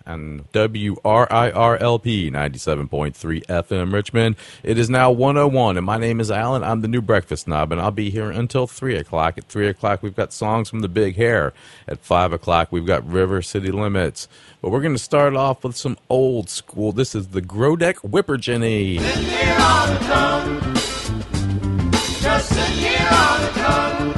and WRIRLP 97.3 FM Richmond. It is now 1:01, and my name is Alan. I'm the new breakfast knob, and I'll be here until 3 o'clock. At 3 o'clock, we've got songs from the Big Hair. At 5 o'clock, we've got River City Limits. But we're going to start off with some old school. This is the Grodeck Whipperjinny. Sit here on the tongue. Just sit here on the tongue.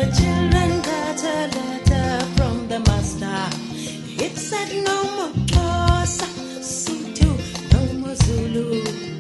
children got a letter from the master. It said no more Xhosa, Sotho, no more Zulu.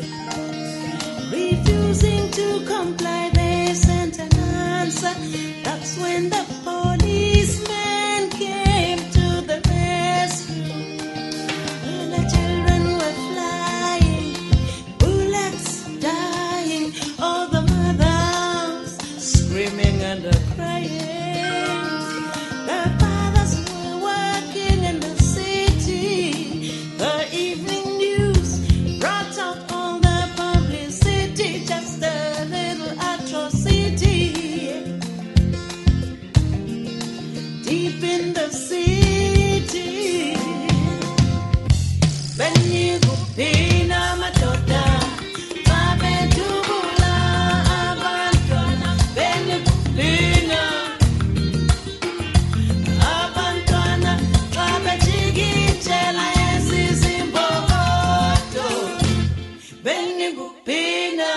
Refusing to comply, they sent an answer. That's when the policeman came to the rescue. And the children were flying, bullets dying, all the mothers screaming and crying. The fathers were working in the city. The evening news brought out all the publicity, just a little atrocity. Deep in the city, Benny Gupina Matoda, Babe Dubula Abantwana, Benny Gupina Abantwana, Babe Chigitela Yesizimboto, Benny Gupina.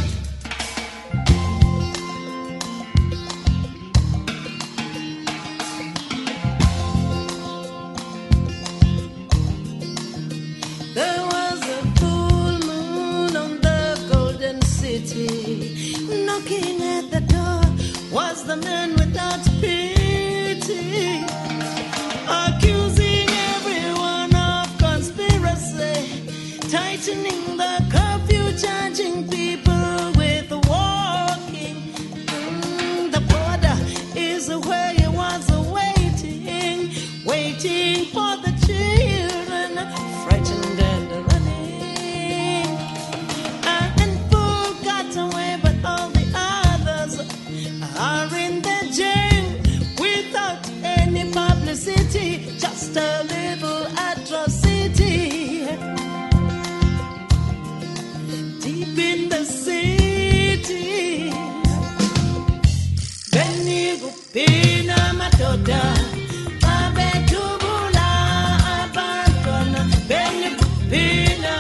There was a full moon on the golden city. Knocking at the door was the man without pity, accusing everyone of conspiracy, tightening the curfew, charging people with walking. The border is where he was waiting for the children, frightened and running. And full got away, but all the others are in the jail without any publicity, just a little atrocity. Deep in the city, Benny Gupina Matoda, Babe Dubula Abantwana, Benny Gupina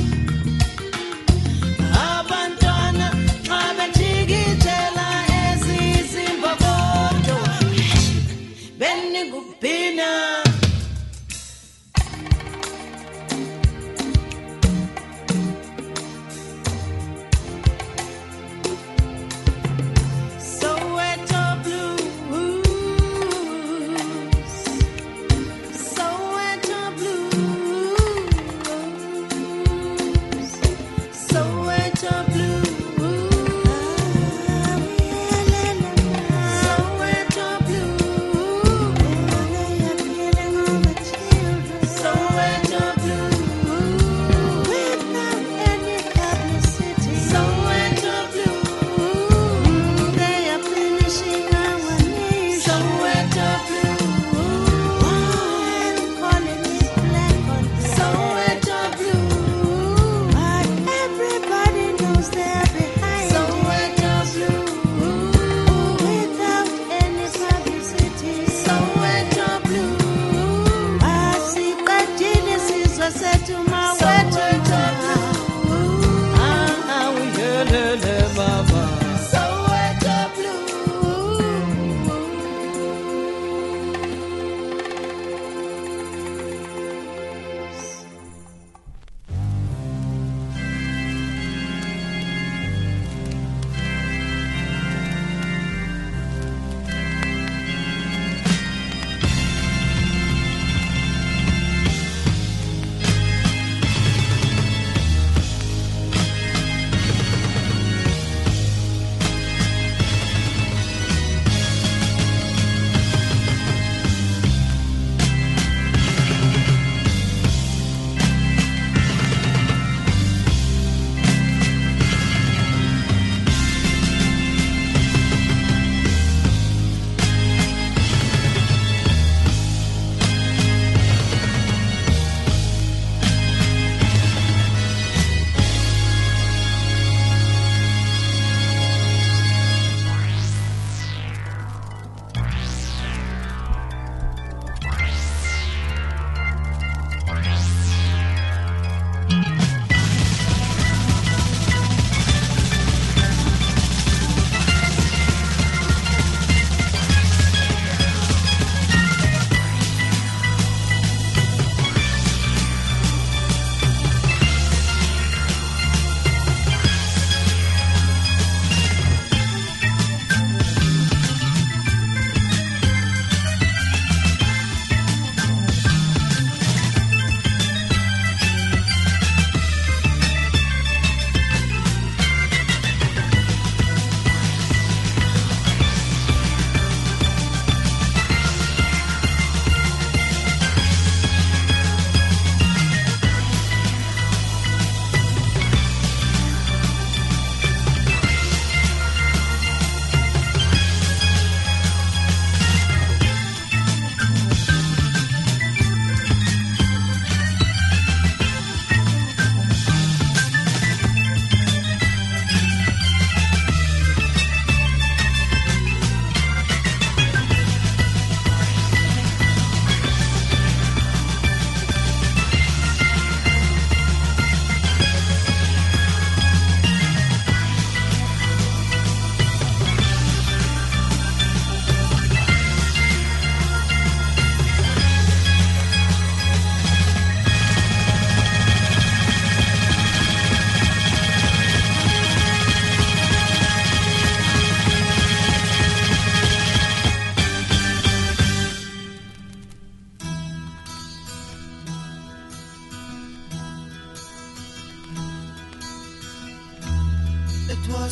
Abantwana, Babe Chigitela Yesizimboto, Benny Gupina. Soweto Blues.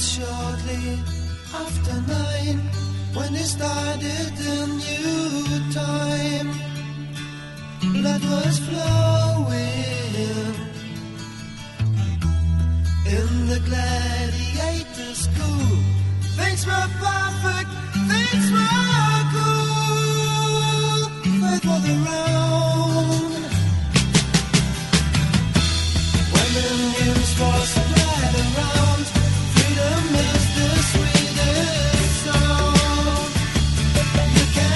shortly after 9 when they started the new time. Blood was flowing in the gladiator school. Things were perfect, things were cool. Faith was around when the news was spread around. Freedom is the sweetest sound. You can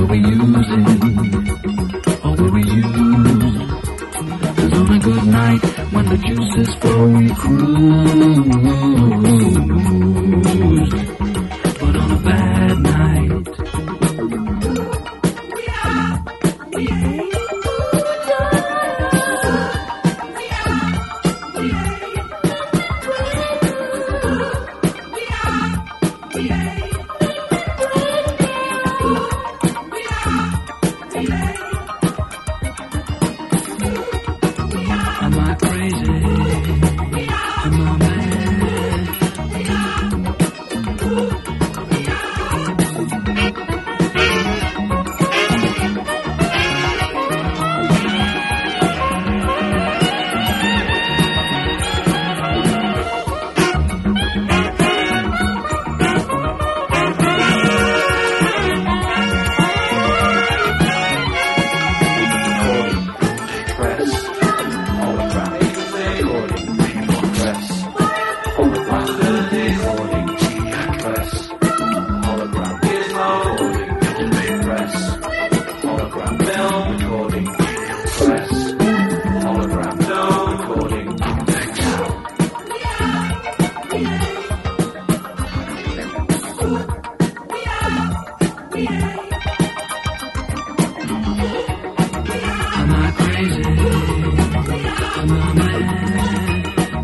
we using? Or were we used? 'Cause on a good night, when the juices flow, we cruise. But on a bad night, am I crazy? Am I mad? Am I crazy? Am I mad?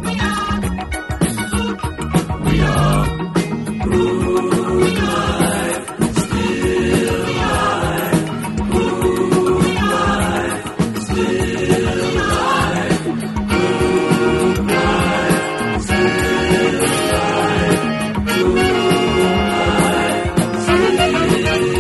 We are rude life, still life, rude life, still life, rude life, still life, rude life, still.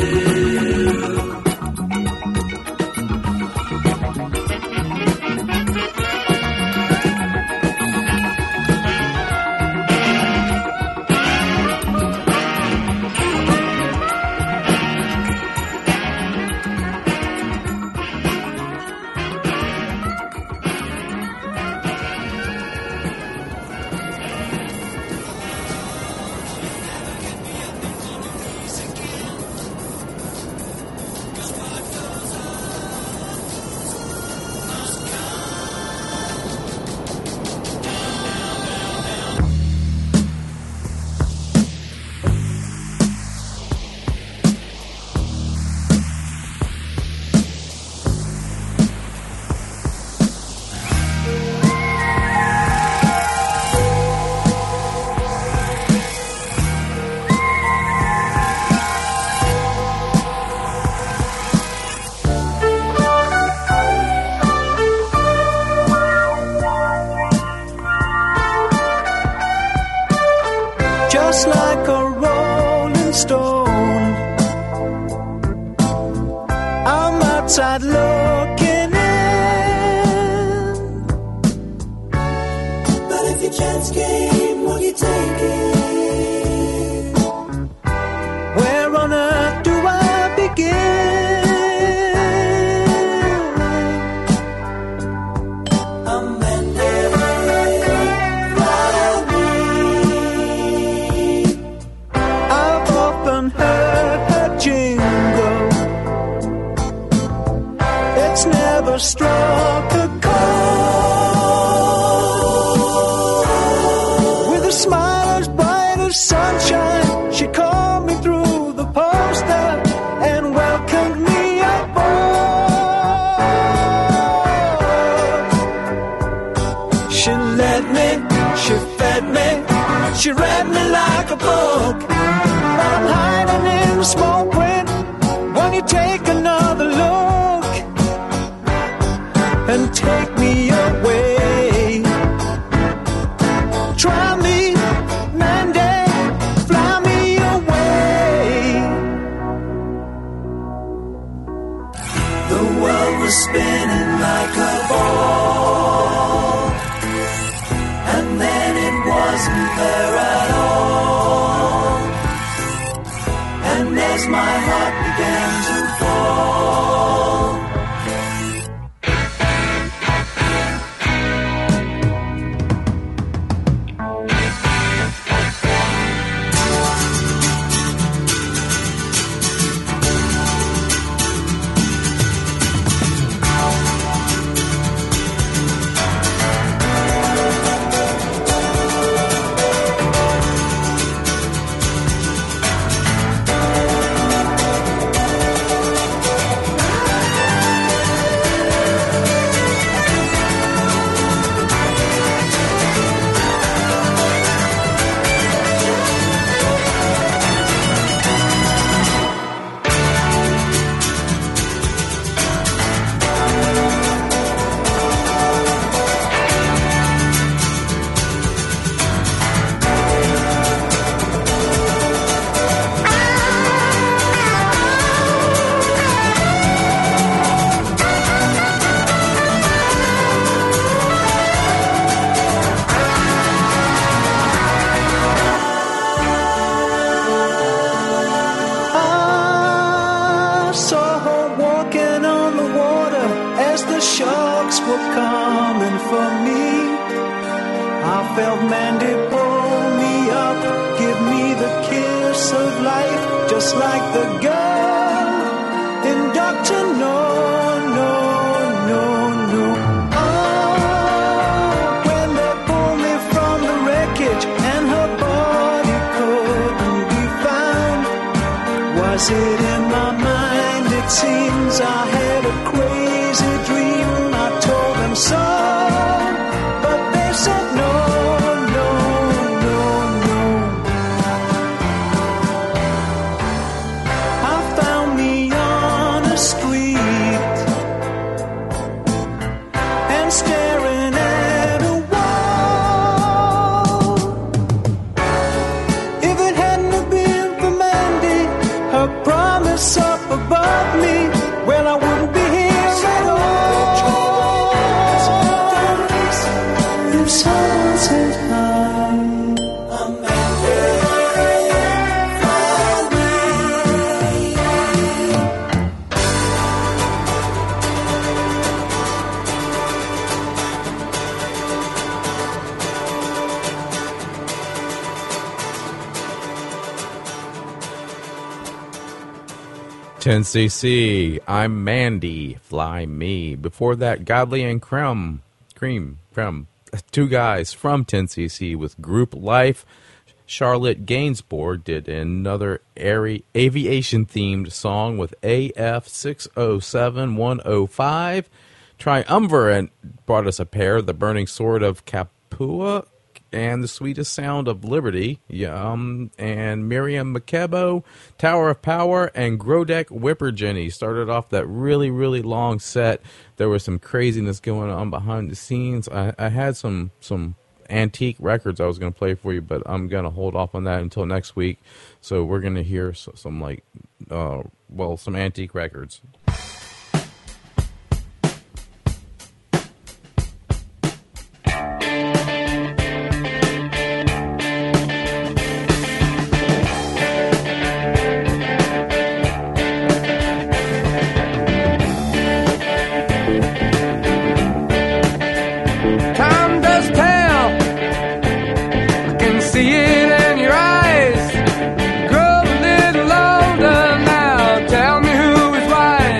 Just like a rolling stone, I'm outside looking in. But if your chance came, will you take it? Where on earth do I begin? A I've often heard her jingle. It's never struck a chord. With a smile as bright as sunshine, she called me through the poster and welcomed me aboard. She led me, she fed me, she read me like a book. I'm hiding in the small print. Won't you take another look and take me away? Try me, Mandy, fly me away. The world was spinning like a ball, and then it wasn't there at all. And as my heart began to fall, were coming for me. I felt Mandy pull me up, give me the kiss of life, just like the girl in Dr. No, no, no, no. Oh, when they pulled me from the wreckage and her body couldn't be found. Was it in my mind? It seems I had a crazy dream. I told them so, but they said no, no, no, no. I found me on a street and staring at a wall. If it hadn't have been for Mandy, her promise up above me, well, I wouldn't be here at all. If someone said hi, Ten CC, I'm Mandy, Fly Me. Before that, Godly and Cream, two guys from 10cc with Group Life. Charlotte Gainsbourg did another aviation-themed song with AF 607105. Triumvirate brought us a pair, The Burning Sword of Capua and The Sweetest Sound of Liberty, and Miriam Makebo, Tower of Power, and Grodek Whipperjenny started off that really, really long set. There was some craziness going on behind the scenes. I had some antique records I was going to play for you, but I'm going to hold off on that until next week. So we're going to hear some antique records. Time does tell. I can see it in your eyes. Grow a little older now. Tell me who is wise.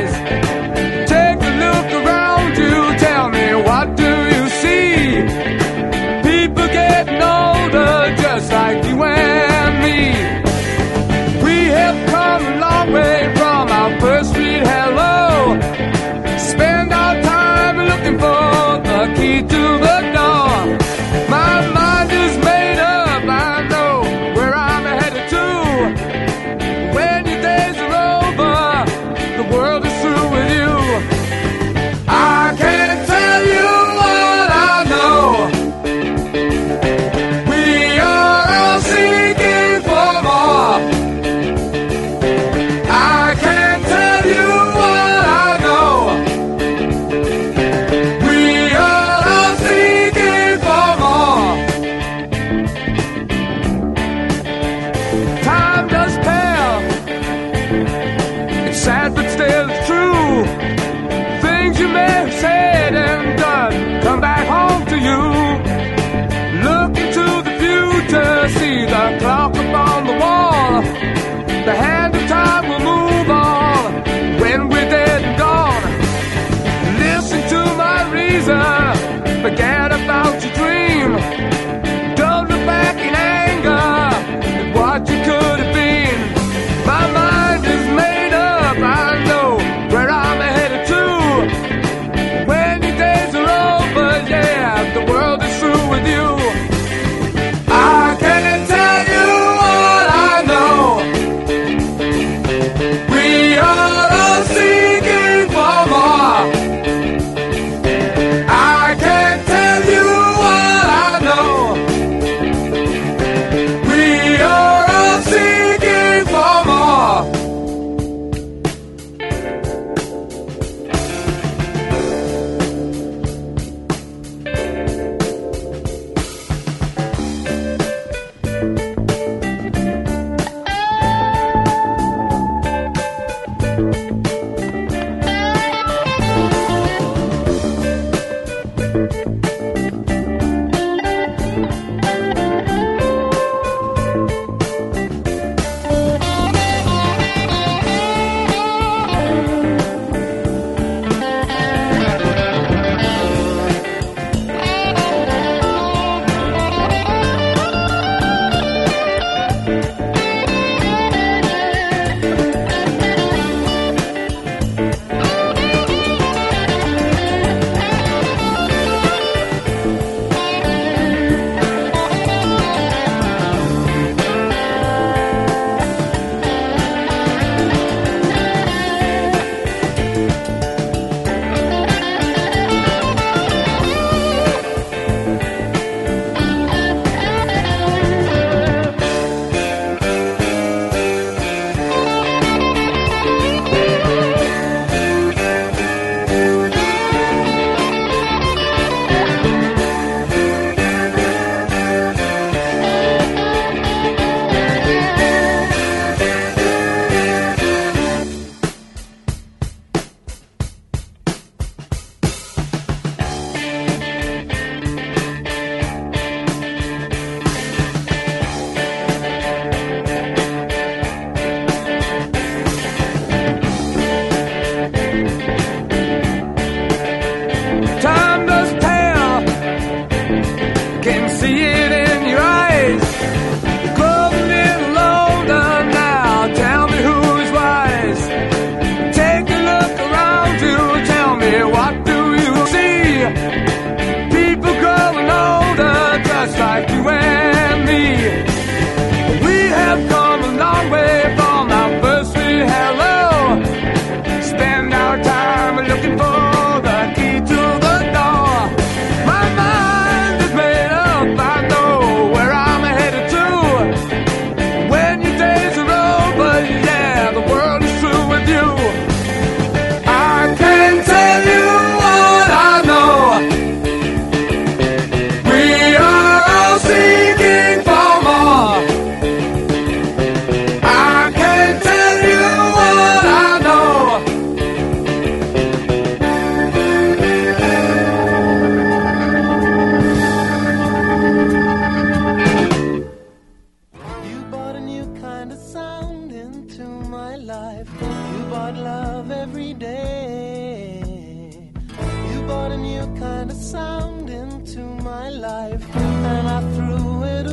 into my life. You brought love every day. You brought a new kind of sound into my life, and I threw it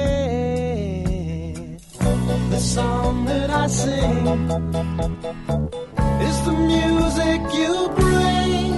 away. The song that I sing is the music you bring.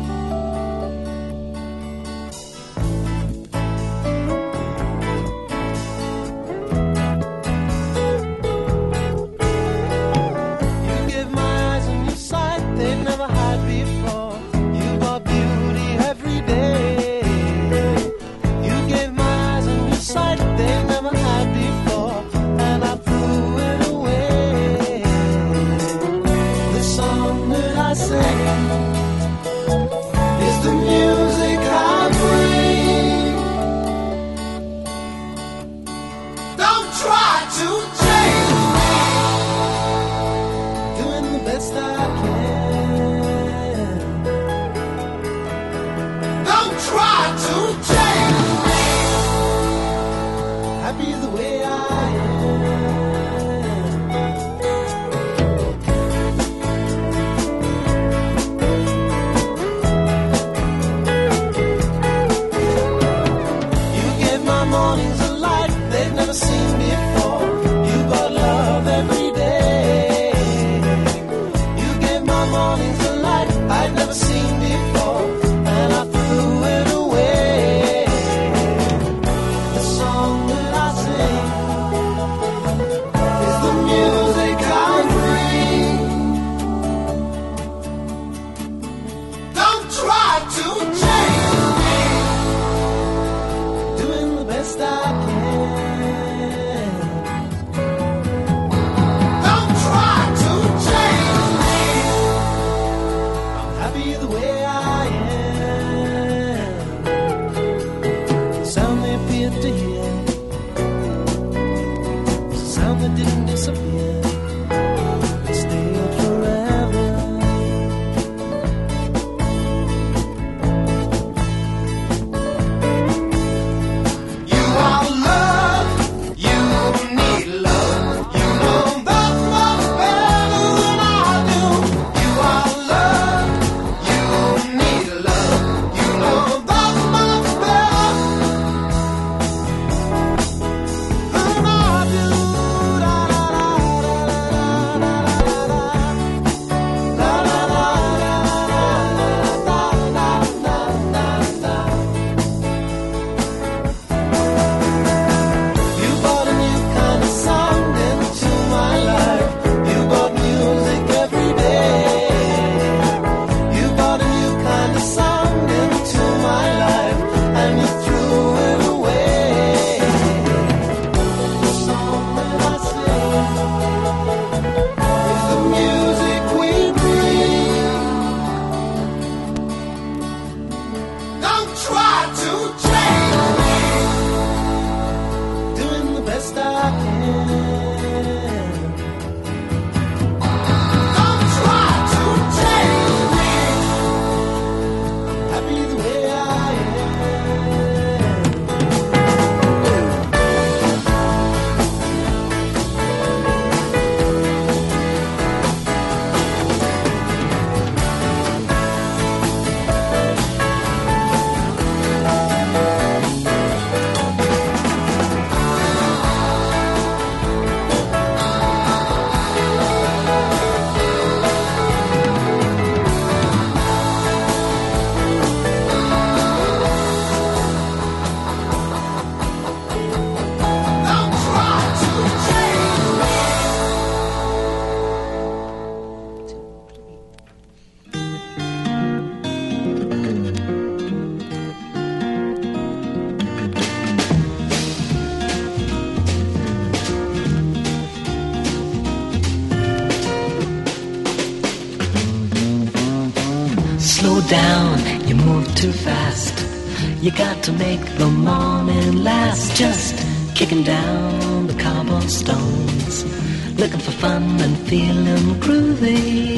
Slow down, you move too fast. You got to make the morning last. Just kicking down the cobblestones, looking for fun and feeling groovy.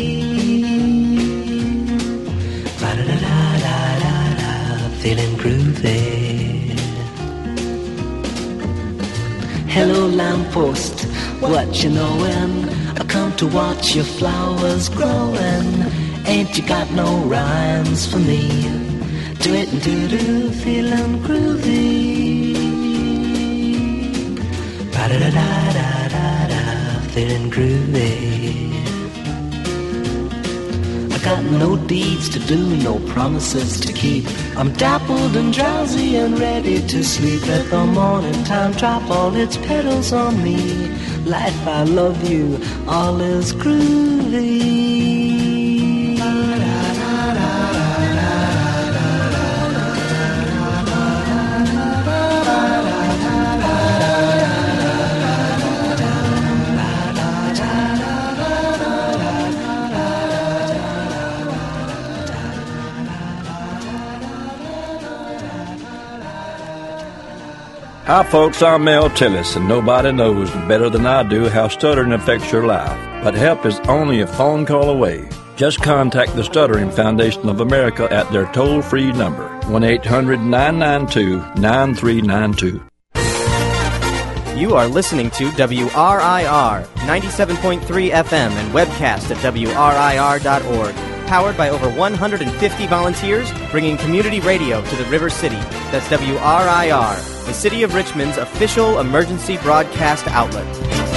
Ba-da-da-da-da-da, feeling groovy. Hello lamppost, what you knowin'? to watch your flowers growing. Ain't you got no rhymes for me? Do it and do feeling groovy. Ba-da-da-da-da-da-da, feeling groovy. I got no deeds to do, no promises to keep. I'm dappled and drowsy and ready to sleep. Let the morning time drop all its petals on me. Life, I love you, all is groovy. Hi folks, I'm Mel Tillis, and nobody knows better than I do how stuttering affects your life. But help is only a phone call away. Just contact the Stuttering Foundation of America at their toll-free number, 1-800-992-9392. You are listening to WRIR 97.3 FM and webcast at WRIR.org. Powered by over 150 volunteers, bringing community radio to the River City. That's WRIR, the City of Richmond's official emergency broadcast outlet.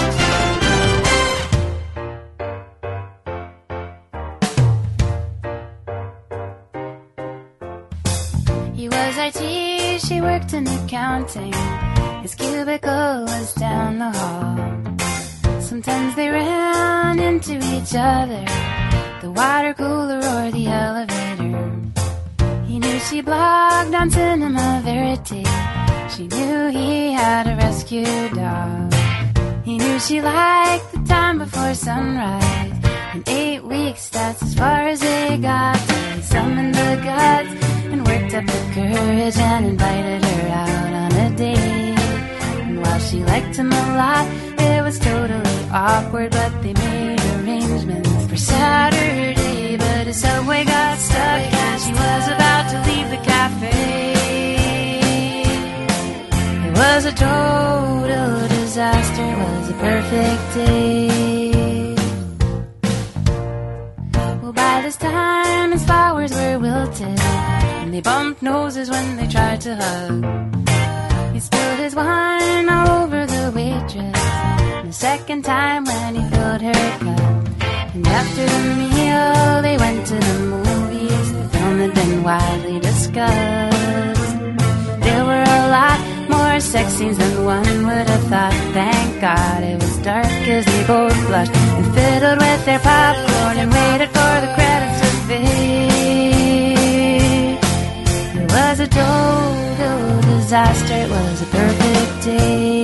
He was IT, she worked in accounting. His cubicle was down the hall. Sometimes they ran into each other, the water cooler or the elevator. He knew she blogged on Cinema Verite. She knew he had a rescue dog. He knew she liked the time before sunrise. In 8 weeks, that's as far as they got. He summoned the guts and worked up the courage and invited her out on a date. And while she liked him a lot, it was totally awkward, but they made arrangements for Saturday. But his subway got stuck as she was about to leave the cafe. It was a total disaster, it was a perfect day. Well, by this time his flowers were wilted, and they bumped noses when they tried to hug. He spilled his wine all over the waitress, and the second time when he filled her cup. And after the meal, they went to the movies. The film had been widely discussed. There were a lot more sex scenes than one would have thought. Thank God it was dark as they both blushed and fiddled with their popcorn and waited for the credits to fade. It was a total disaster. It was a perfect day.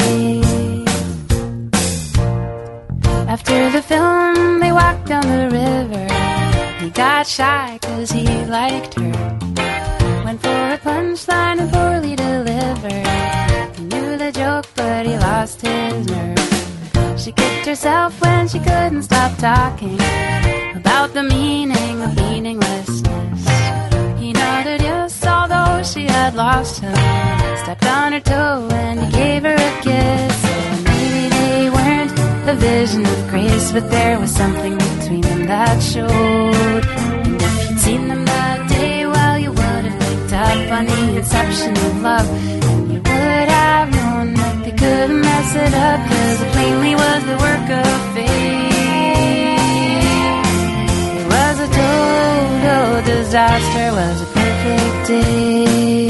After the film, they walked down the river. He got shy 'cause he liked her. Went for a punchline and poorly delivered. He knew the joke, but he lost his nerve. She kicked herself when she couldn't stop talking about the meaning of meaninglessness. He nodded yes, although she had lost him. Stepped on her toe and he gave her a kiss. And maybe they weren't a vision of grace, but there was something between them that showed. And if you'd seen them that day, well, you would have picked up on the inception of love, and you would have known that they couldn't mess it up, 'cause it plainly was the work of fate. It was a total disaster, it was a perfect day.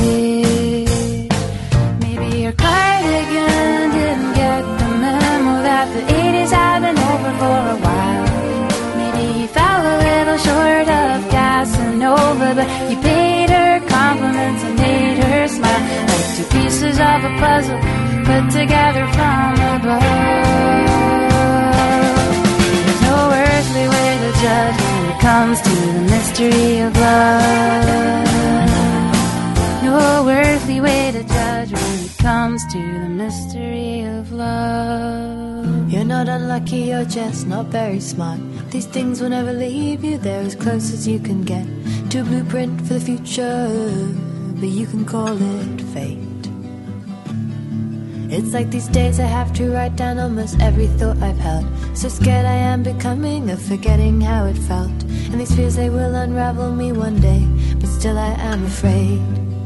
Maybe your cardigan didn't get the memo that the 80s had been over for a while. Maybe he fell a little short of Casanova, but you paid her compliments and made her smile, like two pieces of a puzzle put together from above. There's no earthly way to judge when it comes to the mystery of love. No earthly way to judge when it comes to the mystery of love. You're not unlucky, you're just not very smart. These things will never leave you, they're as close as you can get to a blueprint for the future, but you can call it fate. It's like these days I have to write down almost every thought I've held. So scared I am becoming of forgetting how it felt. And these fears, they will unravel me one day, but still I am afraid.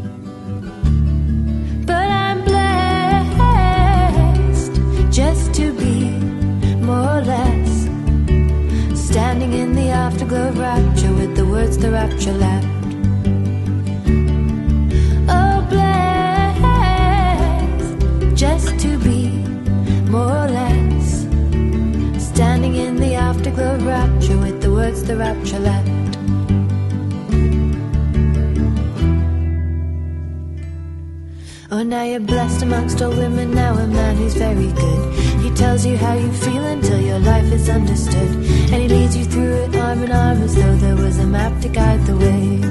But I'm blessed just to be more or less standing in the afterglow of rapture with the words the rapture left. Oh, blessed just to be more or less standing in the afterglow of rapture with the words the rapture left. Oh, now you're blessed amongst all women, now a man who's very good. He tells you how you feel until your life is understood, and he leads you through it arm in arm as though there was a map to guide the way.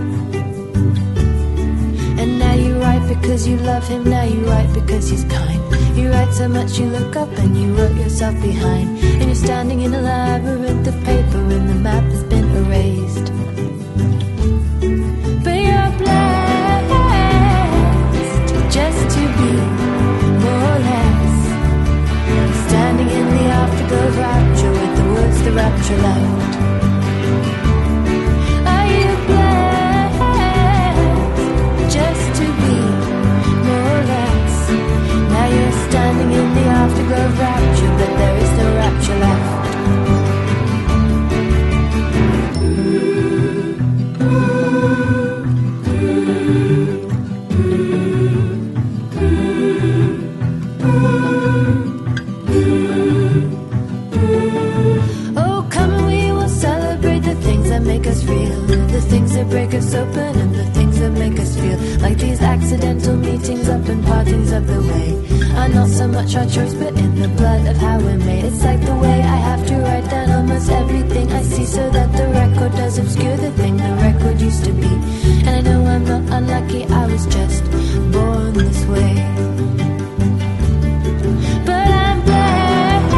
And now you write because you love him, now you write because he's kind. You write so much you look up and you wrote yourself behind. And you're standing in a labyrinth of paper and the map has been erased. But you're blessed just to be more or less standing in the afterglow of rapture with the words the rapture left. Are you blessed just to be more or less? Now you're standing in the afterglow of rapture, but there is no rapture left. Oh, come and we will celebrate the things that make us real, the things that break us open and the things that make us feel like these accidental meetings up and partings of the way are not so much our choice but in the blood of how we're made. It's like the way I have to write down almost everything I see so that the record does obscure the thing the record used to be. And I know I'm not unlucky, I was just born this way. But I'm blessed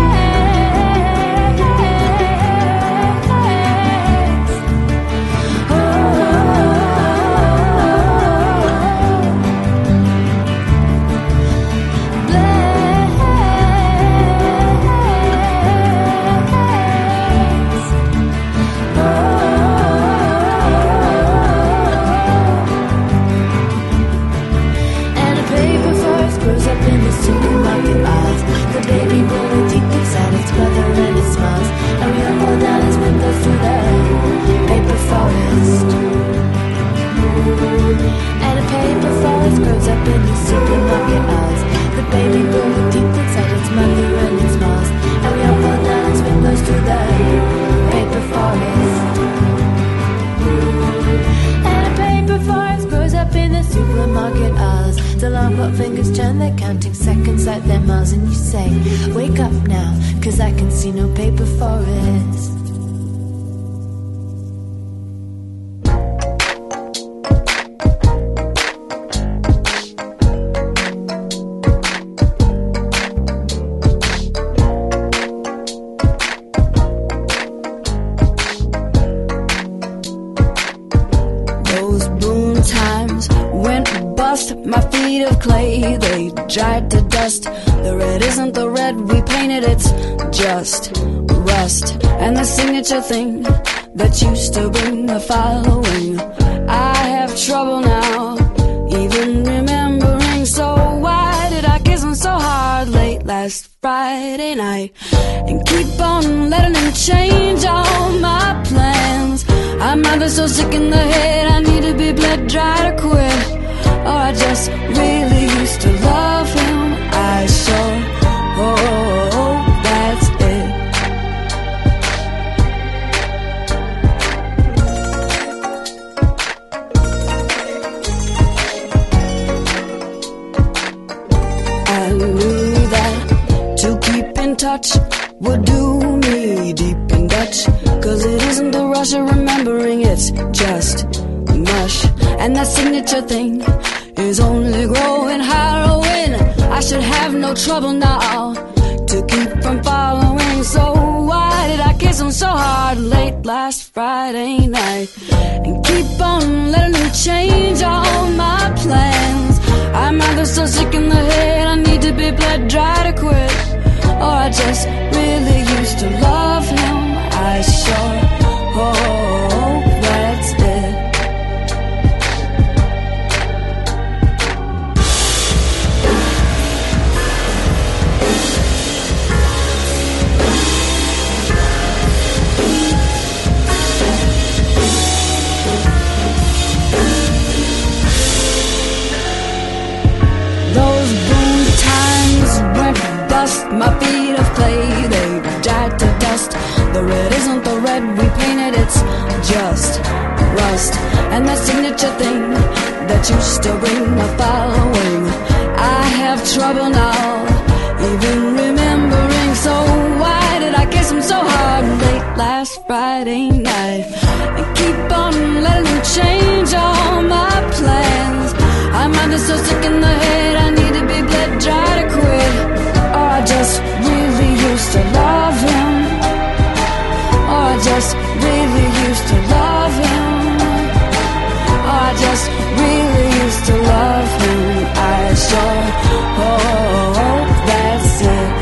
supermarket aisles. The baby boy deep inside its mother and it smiles, and we all roll down his windows through the paper forest. And a paper forest grows up in the supermarket aisles. The baby boy deep inside its mother and it smiles, and we all roll down his windows through the paper forest. And a paper forest grows up in the supermarket aisles. The long hot fingers turn, they're counting seconds like they're miles. And you say, wake up now, 'cause I can see no paper forest. Those boom times went bust, my feet of clay, they dried to dust. The red isn't the red we painted, it's just rust. And the signature thing that used to bring the following, I have trouble now, even remembering. So why did I kiss him so hard late last Friday night and keep on letting him change all my plans? I'm either so sick in the head I need to be bled dry to quit, or I just really used to love him. I sure hope that's it. I knew that to keep in touch would do me deep in Dutch, 'cause it isn't a rush of remembering, it's just mush. And that signature thing is only growing harrowing. I should have no trouble now to keep from following. So why did I kiss him so hard late last Friday night and keep on letting him change all my plans? I'm either so sick in the head I need to be bled dry to quit, or I just really used to love him. I sure hope that's it. Those boom times went bust. My feet of clay, they dried to dust. The red isn't the red we painted, it's just rust. And that signature thing that used to bring a following, I have trouble now even remembering. So why did I kiss him so hard late last Friday night and keep on letting him change all my plans? I'm either so sick in the head I need to be bled dry to quit, or I just really used to love him, or I just really used to love him, or I just really used to love him. I sure hope that's it.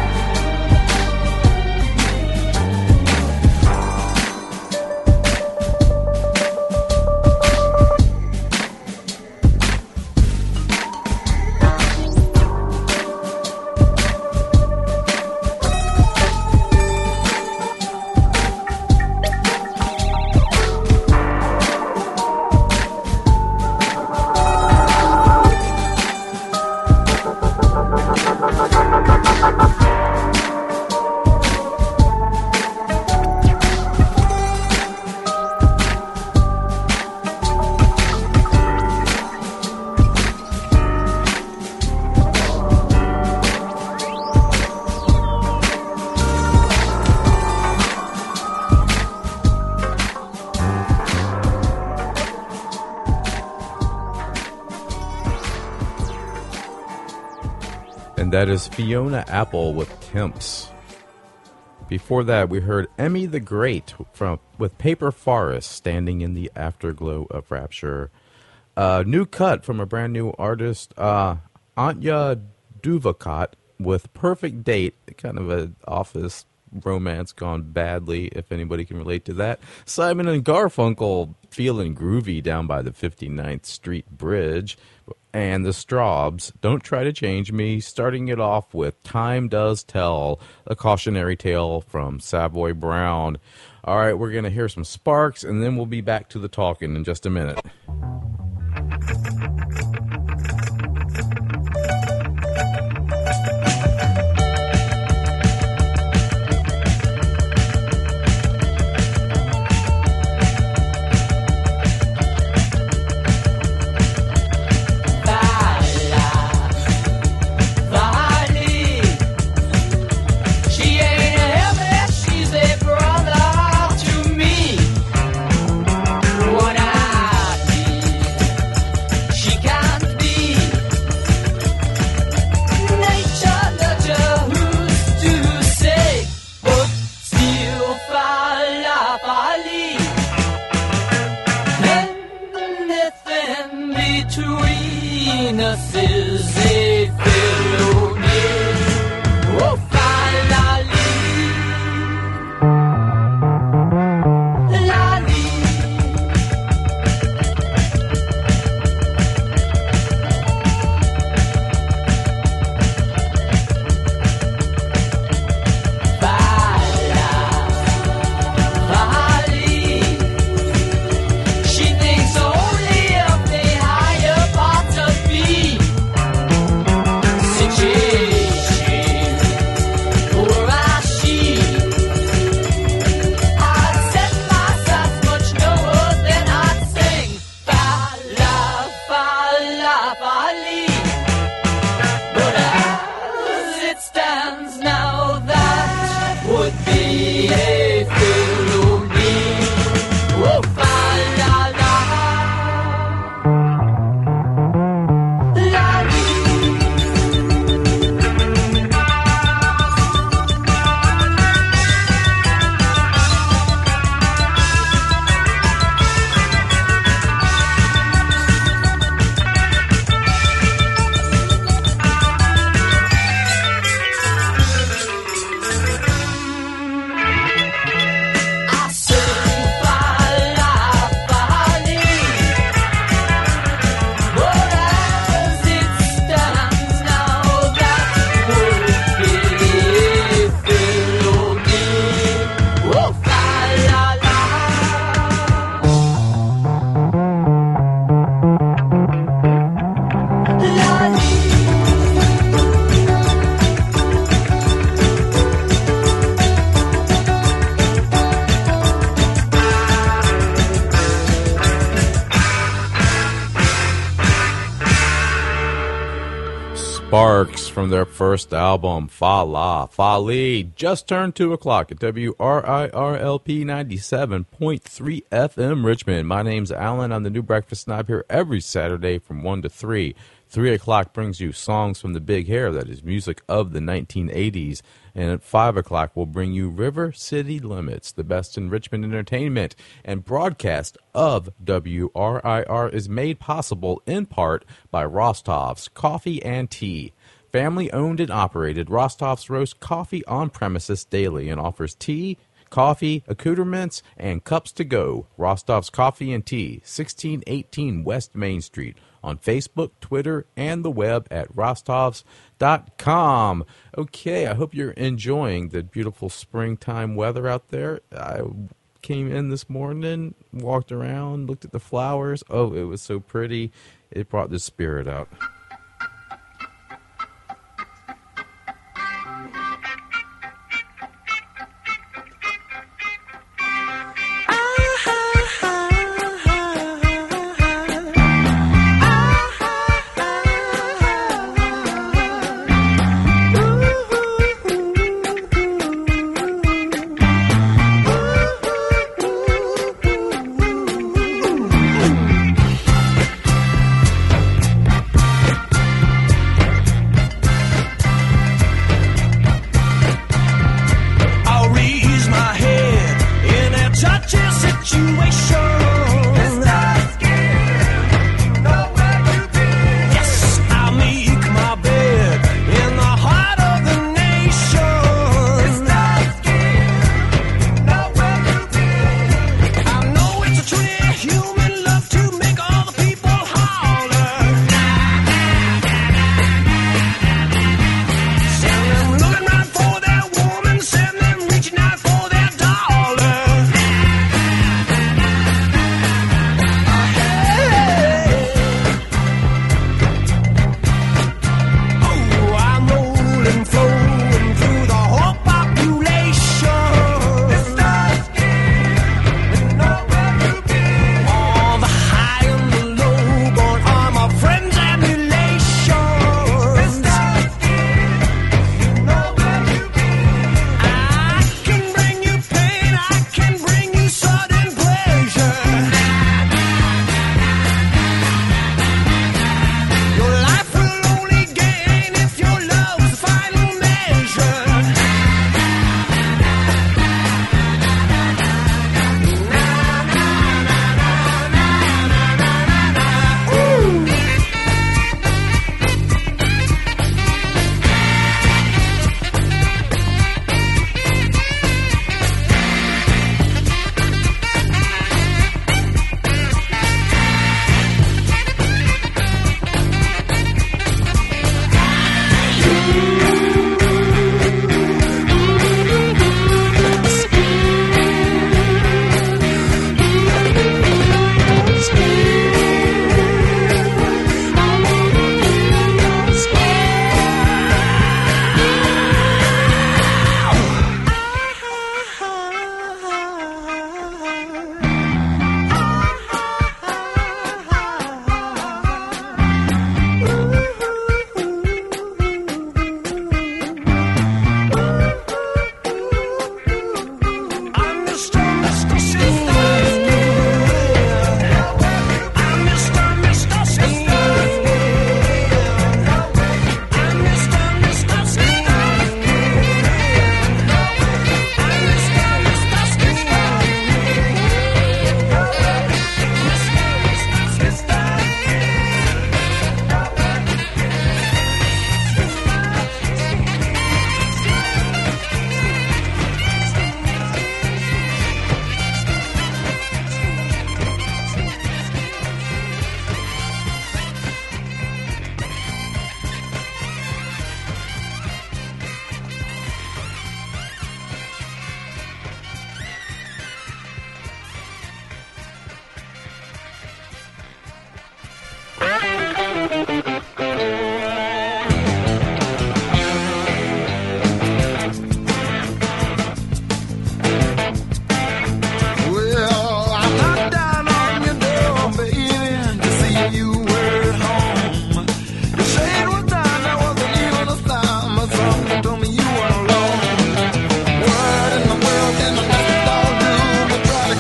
That is Fiona Apple with Temps. Before that, we heard Emmy the Great with Paper Forest, Standing in the Afterglow of Rapture. New cut from a brand new artist, Anya Duvakot with Perfect Date, kind of an office romance gone badly, if anybody can relate to that. Simon and Garfunkel, Feeling Groovy down by the 59th Street Bridge. And the Straubs, Don't Try to Change Me, starting it off with Time Does Tell, a cautionary tale from Savoy Brown. All right, we're going to hear some Sparks, and then we'll be back to the talking in just a minute. She thinks only of the higher parts of me. Sparks from their first album, Fa La, Fa Li, just turned 2 o'clock at WRIRLP 97.3 FM Richmond. My name's Alan. I'm the New Breakfast Snob here every Saturday from 1 to 3. 3 o'clock brings you songs from the Big Hair, that is music of the 1980s. And at 5 o'clock, we'll bring you River City Limits, the best in Richmond entertainment. And broadcast of WRIR is made possible in part by Rostov's Coffee and Tea. Family owned and operated, Rostov's roasts coffee on premises daily and offers tea, coffee, accoutrements, and cups to go. Rostov's Coffee and Tea, 1618 West Main Street. On Facebook, Twitter, and the web at rostovs.com. Okay, I hope you're enjoying the beautiful springtime weather out there. I came in this morning, walked around, looked at the flowers. Oh, it was so pretty. It brought the spirit out.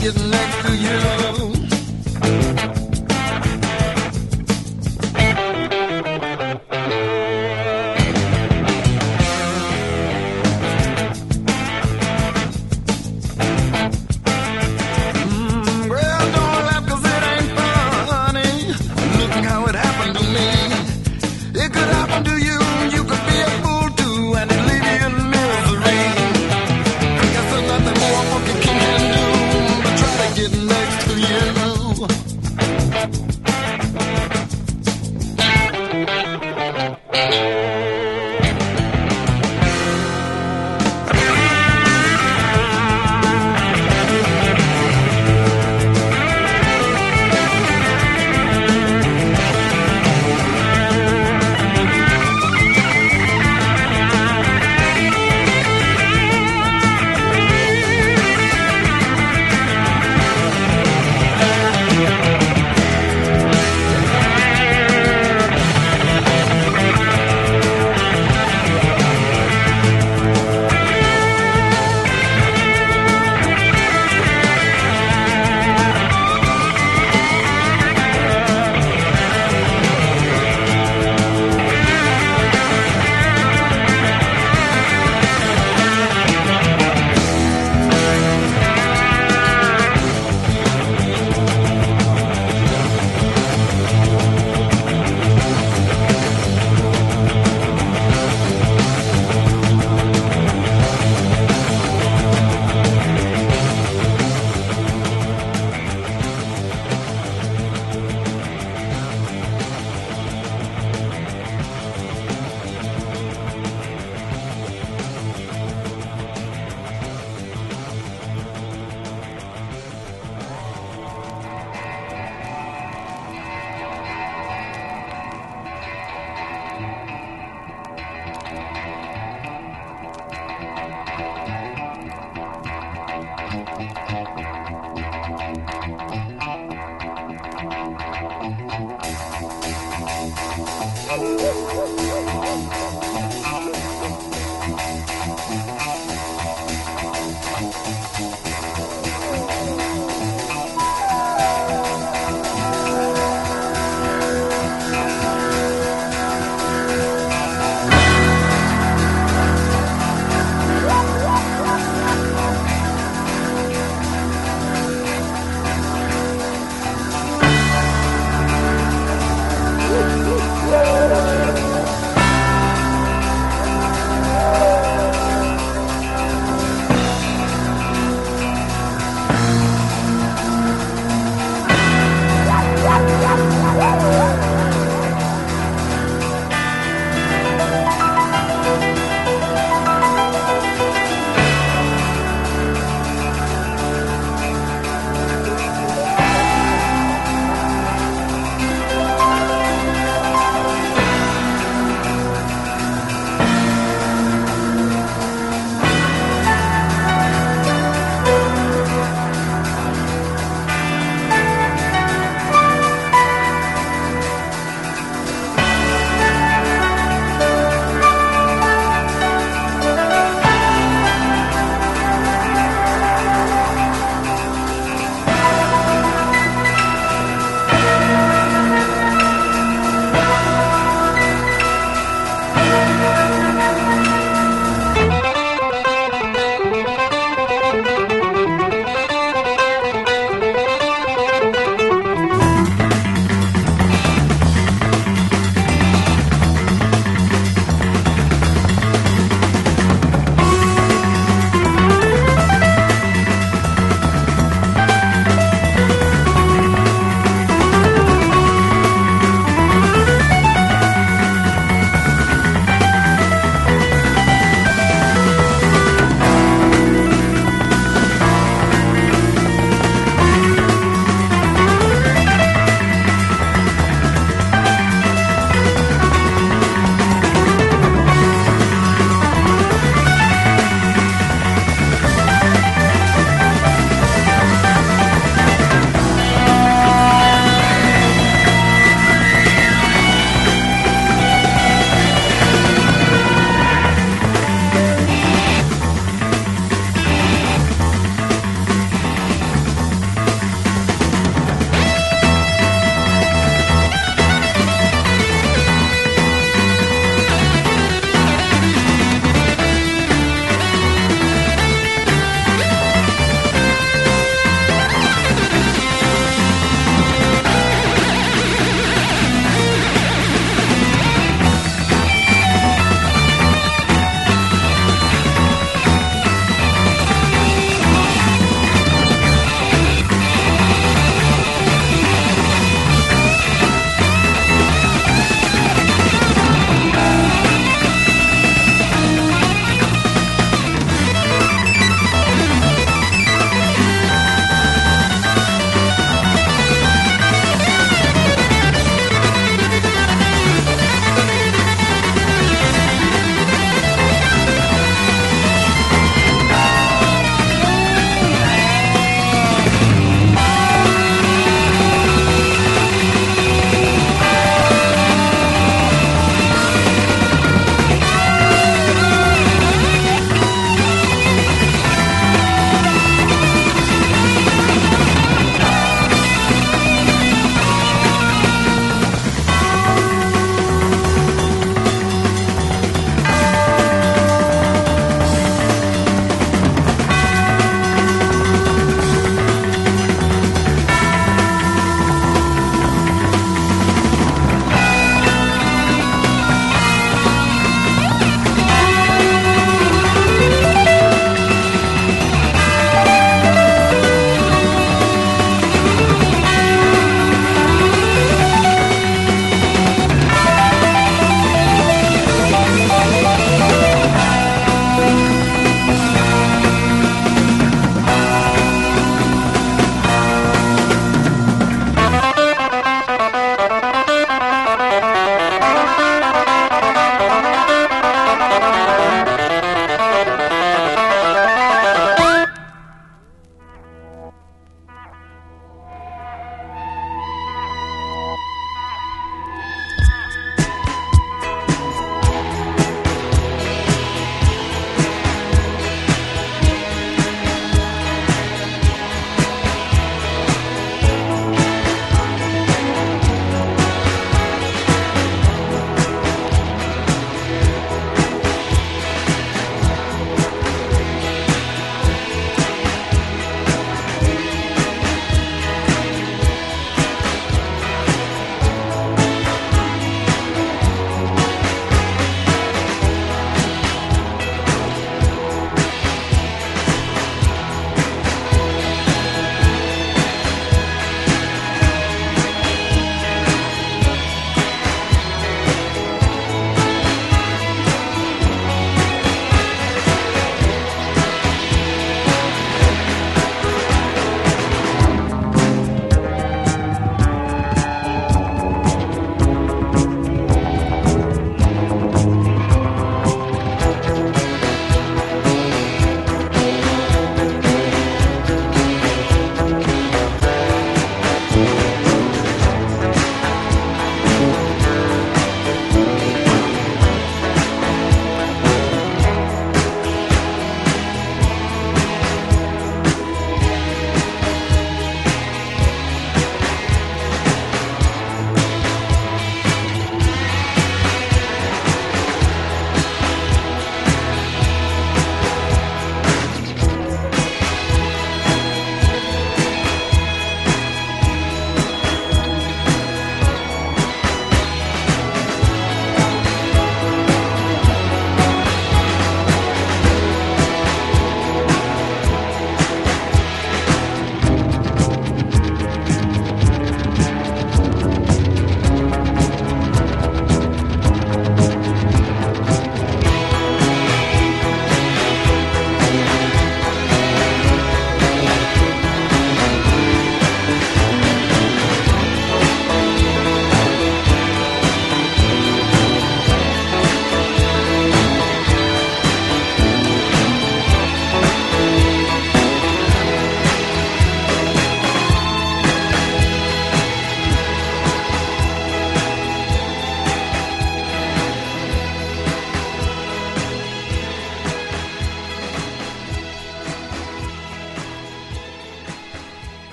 get next to you.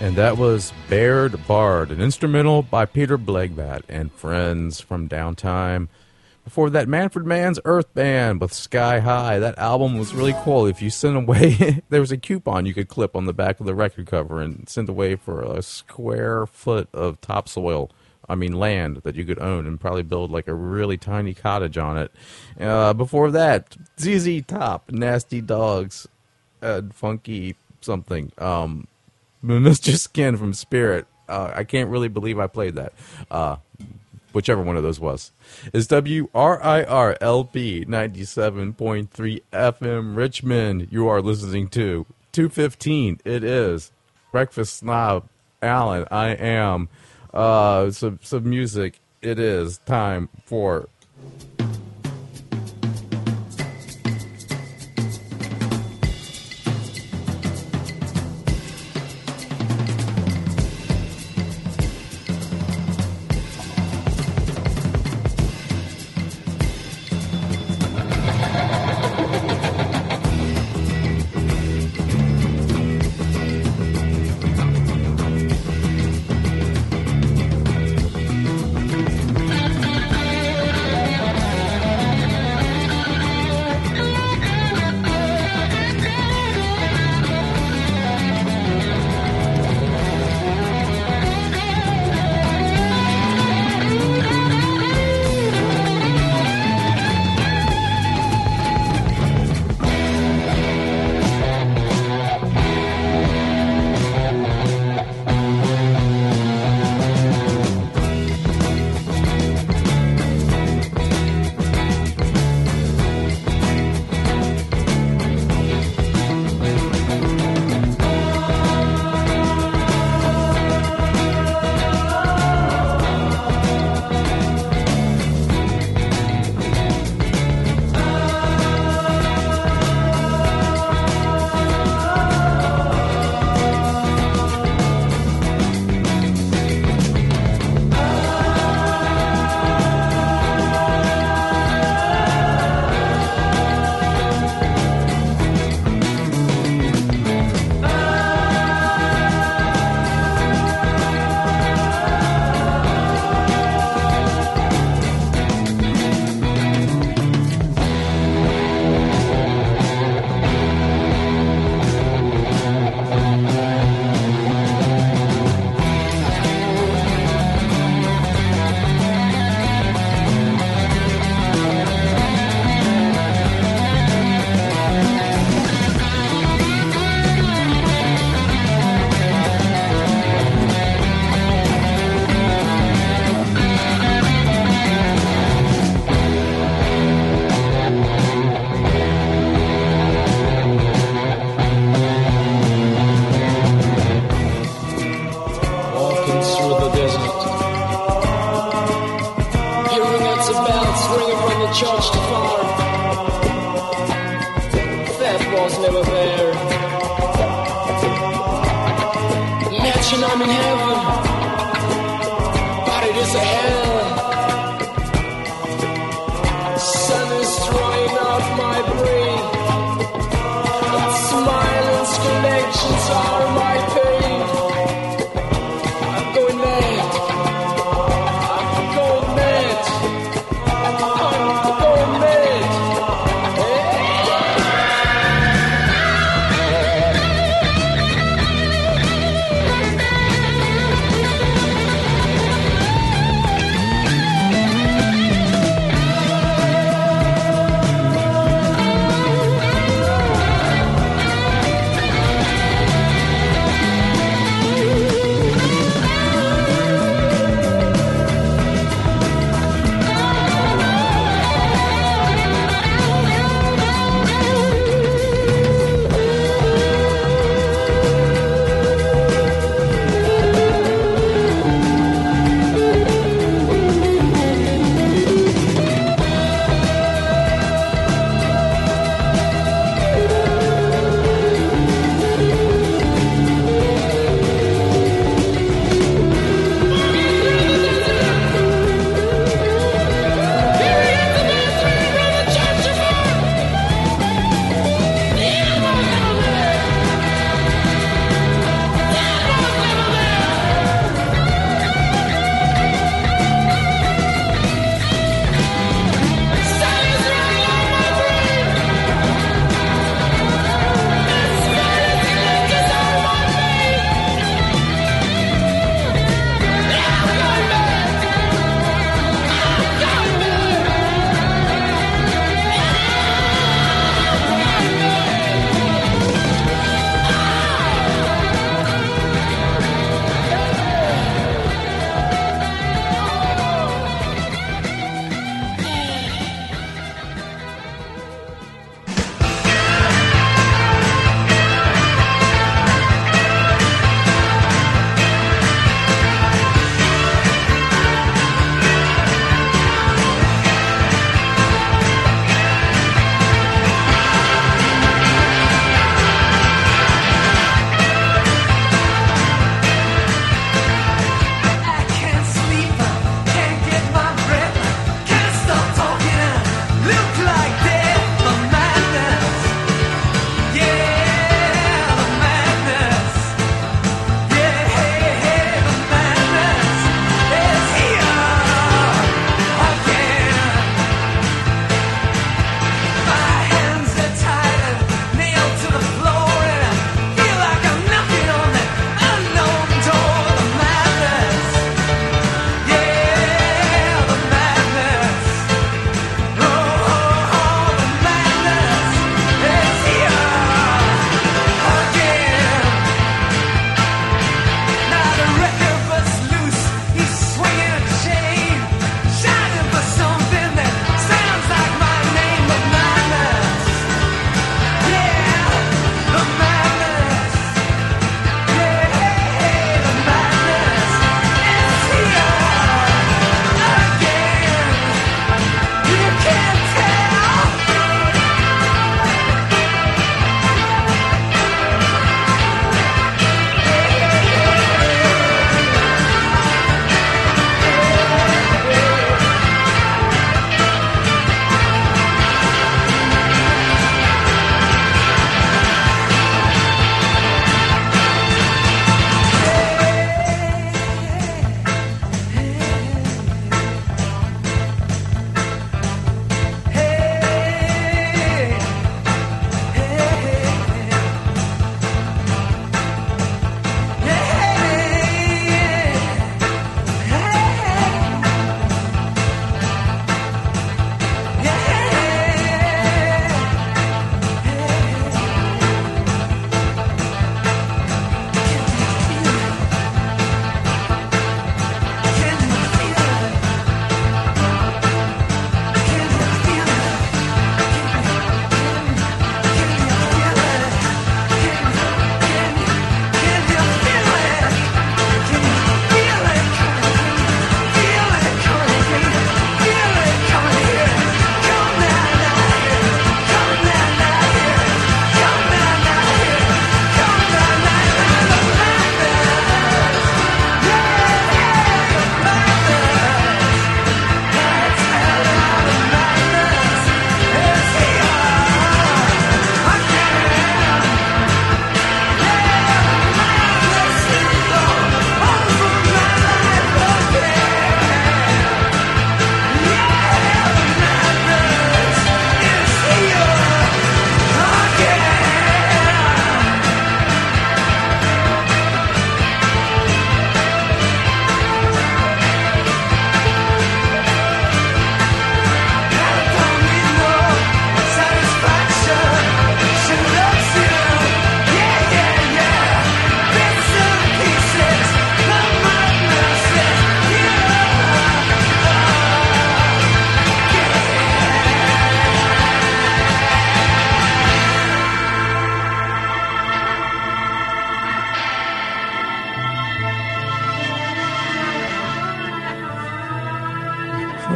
And that was Baird Bard, an instrumental by Peter Blegvad and Friends from Downtime. Before that, Manfred Mann's Earth Band with Sky High. That album was really cool. If you sent away, there was a coupon you could clip on the back of the record cover and send away for a square foot of topsoil. Land that you could own and probably build like a really tiny cottage on it. Before that, ZZ Top, Nasty Dogs, Funky something. Mr. Skin from Spirit. I can't really believe I played that. Whichever one of those was. It's WRIR-LP 97.3 FM Richmond. You are listening to 215. It is Breakfast Snob Alan. I am. Some music. It is time for...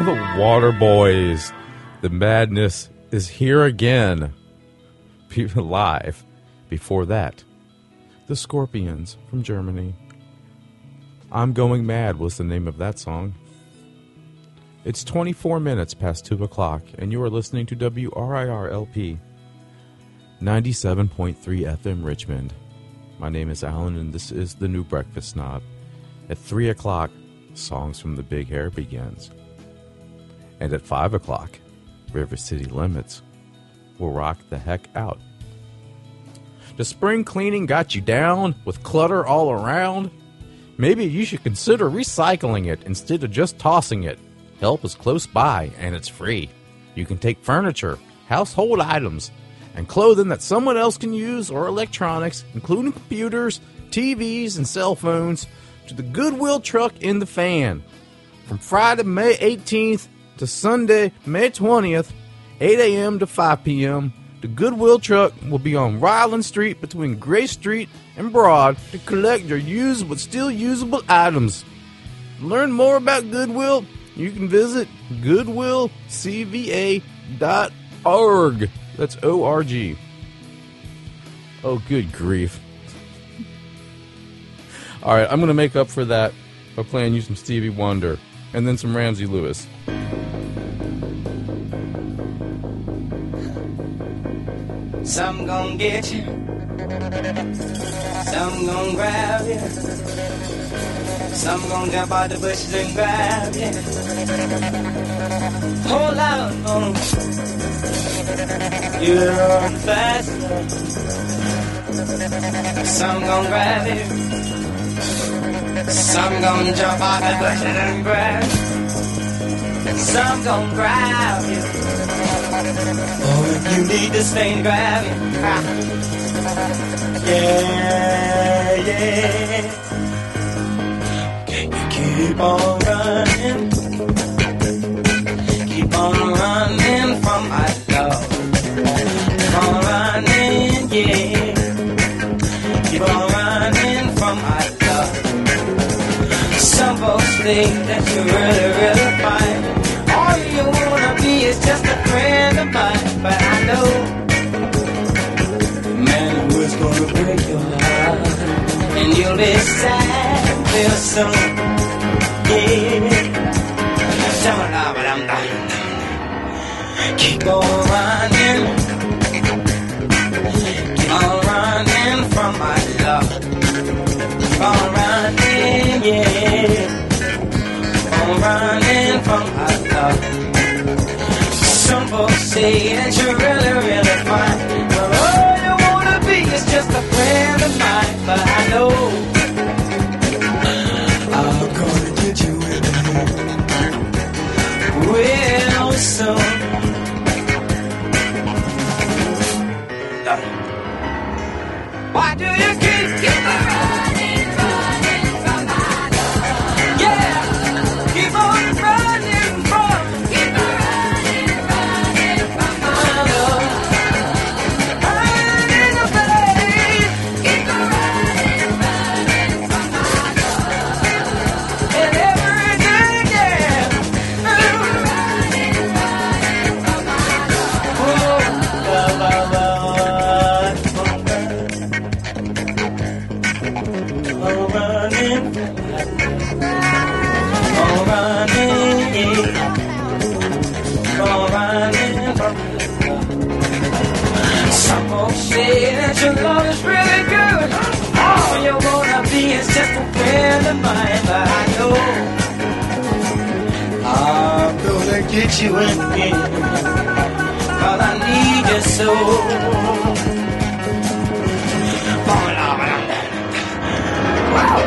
The Water Boys. The madness is here again. Live. Before that, the Scorpions from Germany. I'm Going Mad was the name of that song. It's 24 minutes past 2 o'clock, and you are listening to WRIR-LP 97.3 FM Richmond. My name is Alan, and this is the New Breakfast Snob. At 3 o'clock, Songs from the Big Hair begins. And at 5 o'clock, River City Limits will rock the heck out. Does spring cleaning got you down with clutter all around? Maybe you should consider recycling it instead of just tossing it. Help is close by and it's free. You can take furniture, household items, and clothing that someone else can use or electronics, including computers, TVs, and cell phones, to the Goodwill truck in the fan. From Friday, May 18th to Sunday, May 20th, 8 a.m. to 5 p.m., the Goodwill truck will be on Ryland Street between Gray Street and Broad to collect your used but still usable items. To learn more about Goodwill, you can visit goodwillcva.org. That's O-R-G. Oh, good grief. All right, I'm going to make up for that by playing you some Stevie Wonder and then some Ramsey Lewis. Some gon' get you, some gon' grab you, some gon' jump out the bushes and grab you. Hold out on them, you run faster. Some gon' grab you, some gon' jump out the bushes and grab you. Some gon' grab you. Oh, if you need to stay and grab it. Yeah, yeah. Can you keep on running? Keep on running from my love. Keep on running, yeah. Keep on running from my love. Some folks think that you're really, really fine. All you wanna be is just a friend of mine, but I know, man, who's gonna break your heart, and you'll be sad real soon, yeah. Keep on running, keep on running from my love, keep on running, yeah. Keep on running from my love. Some folks say that you're really, really fine. Well, all you wanna be is just a friend of mine. But I know I'm gonna get you in there real soon. Why do you keep running from my love? Yeah, keep on running from. Your love is really good. All you wanna be is just a friend of mine. But I know I'm gonna get you in here, 'cause I need you so. Wow.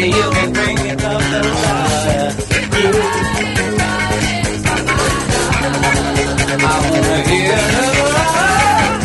Maybe you can bring it up the line. I wanna hear another line.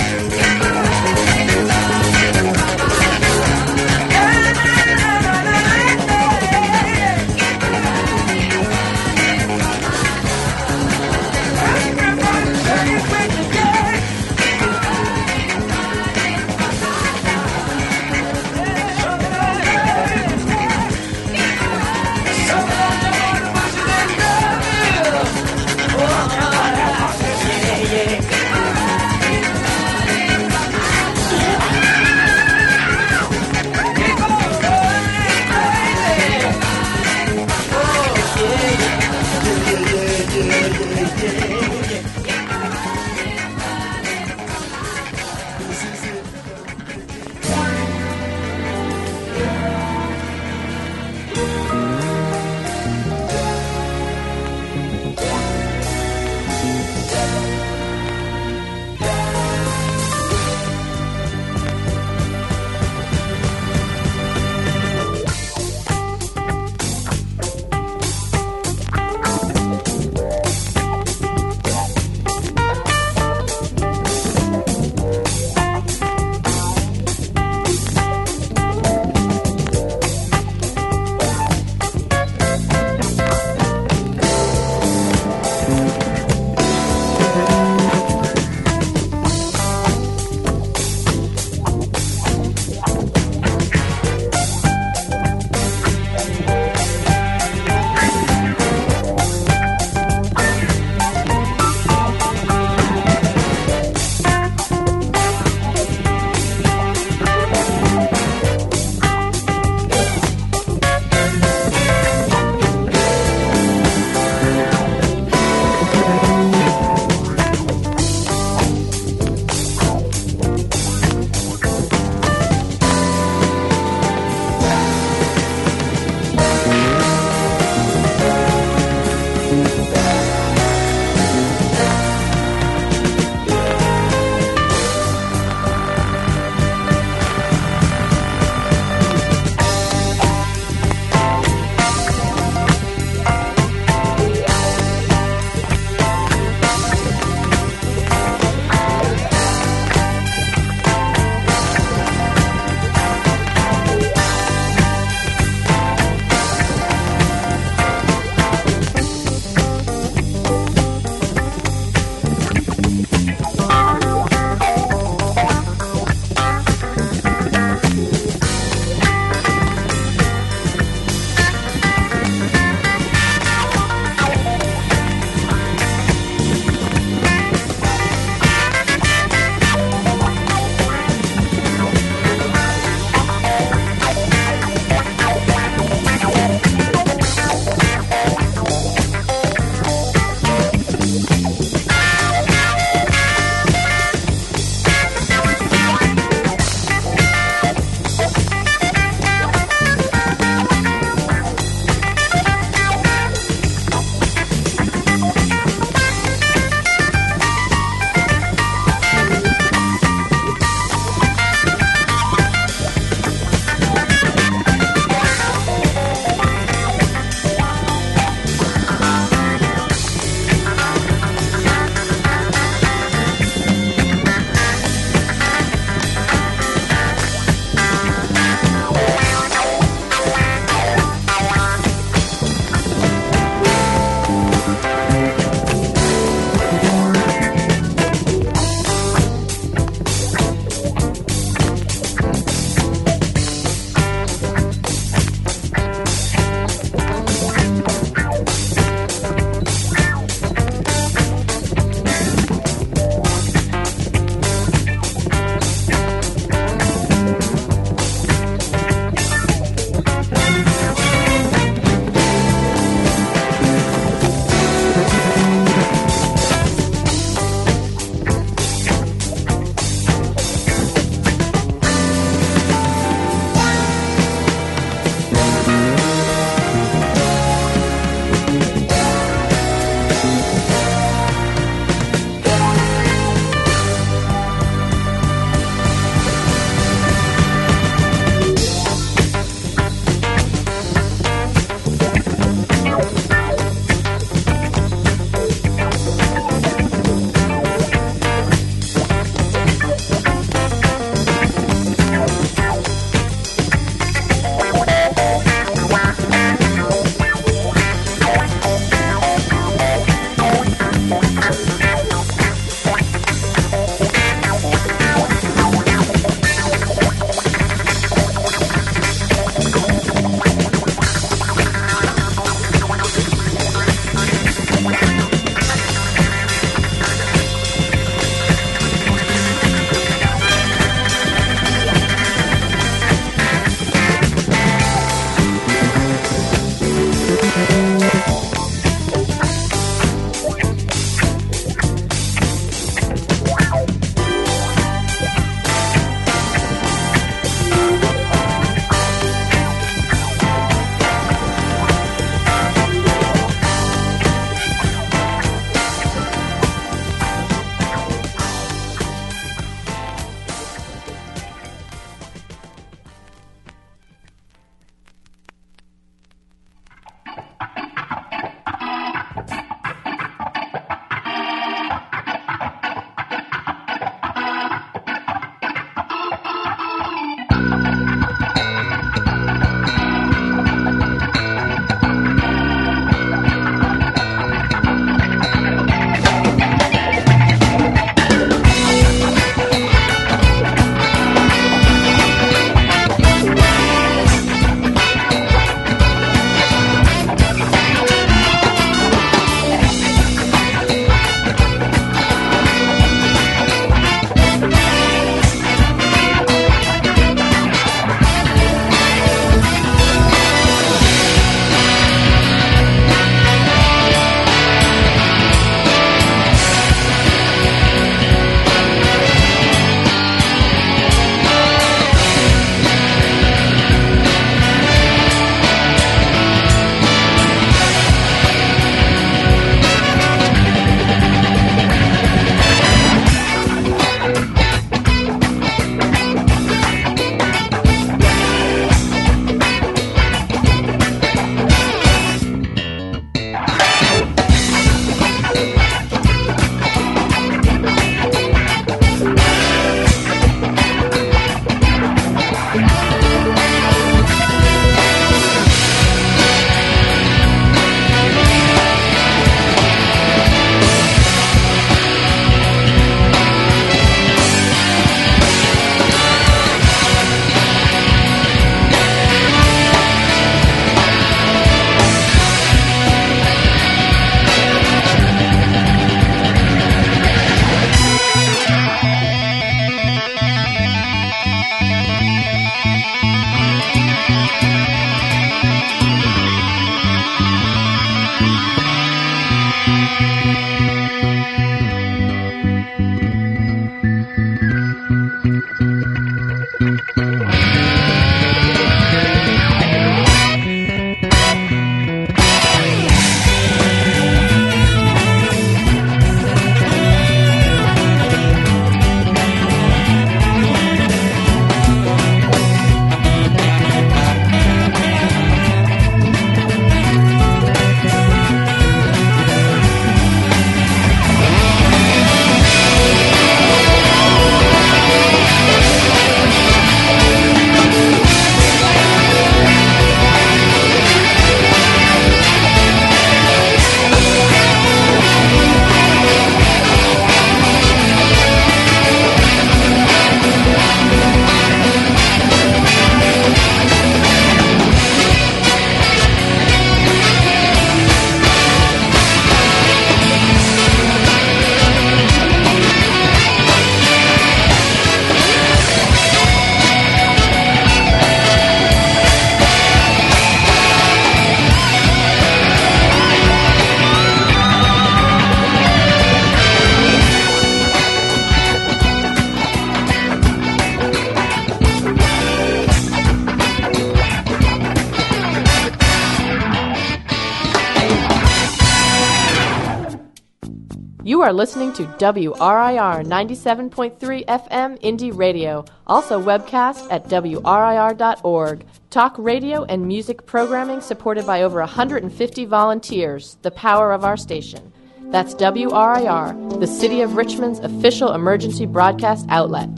You are listening to WRIR 97.3 FM Indie Radio, also webcast at WRIR.org. Talk radio and music programming supported by over 150 volunteers, the power of our station. That's WRIR, the City of Richmond's official emergency broadcast outlet.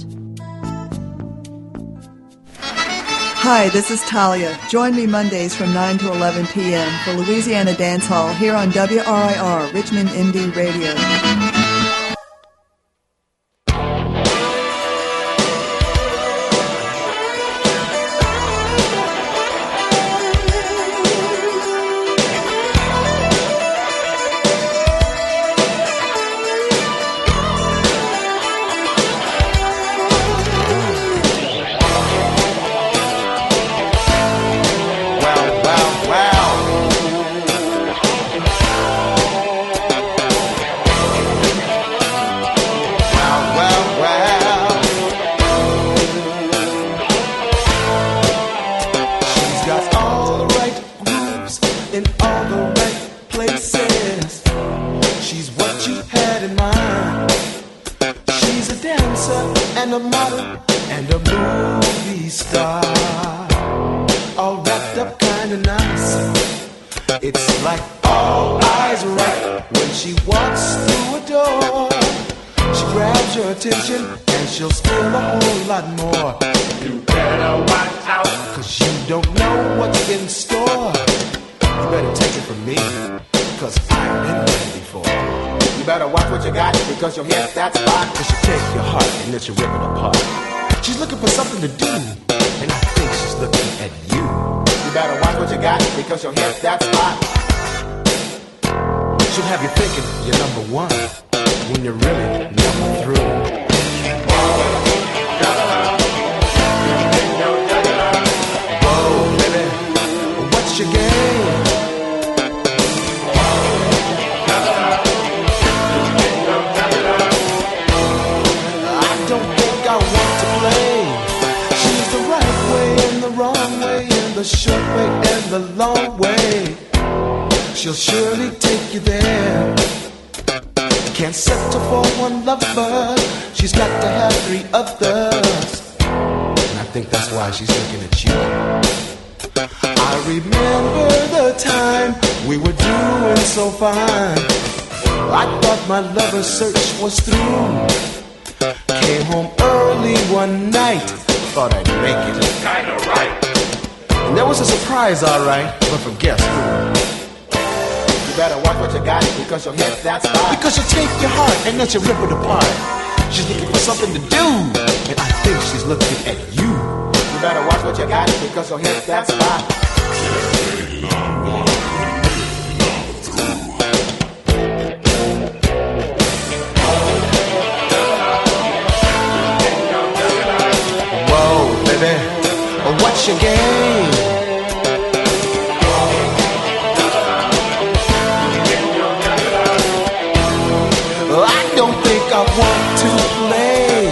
Hi, this is Talia. Join me Mondays from 9 to 11 p.m. for Louisiana Dance Hall here on WRIR, Richmond Indie Radio. Search was through. Came home early one night. Thought I'd make it kinda right. And there was a surprise, alright, but from guess who? You better watch what you got because you'll hit that spot. Because you'll take your heart and then she'll rip it apart. She's looking for something to do, and I think she's looking at you. You better watch what you got because you'll hit that spot. What's your game? I don't think I want to play.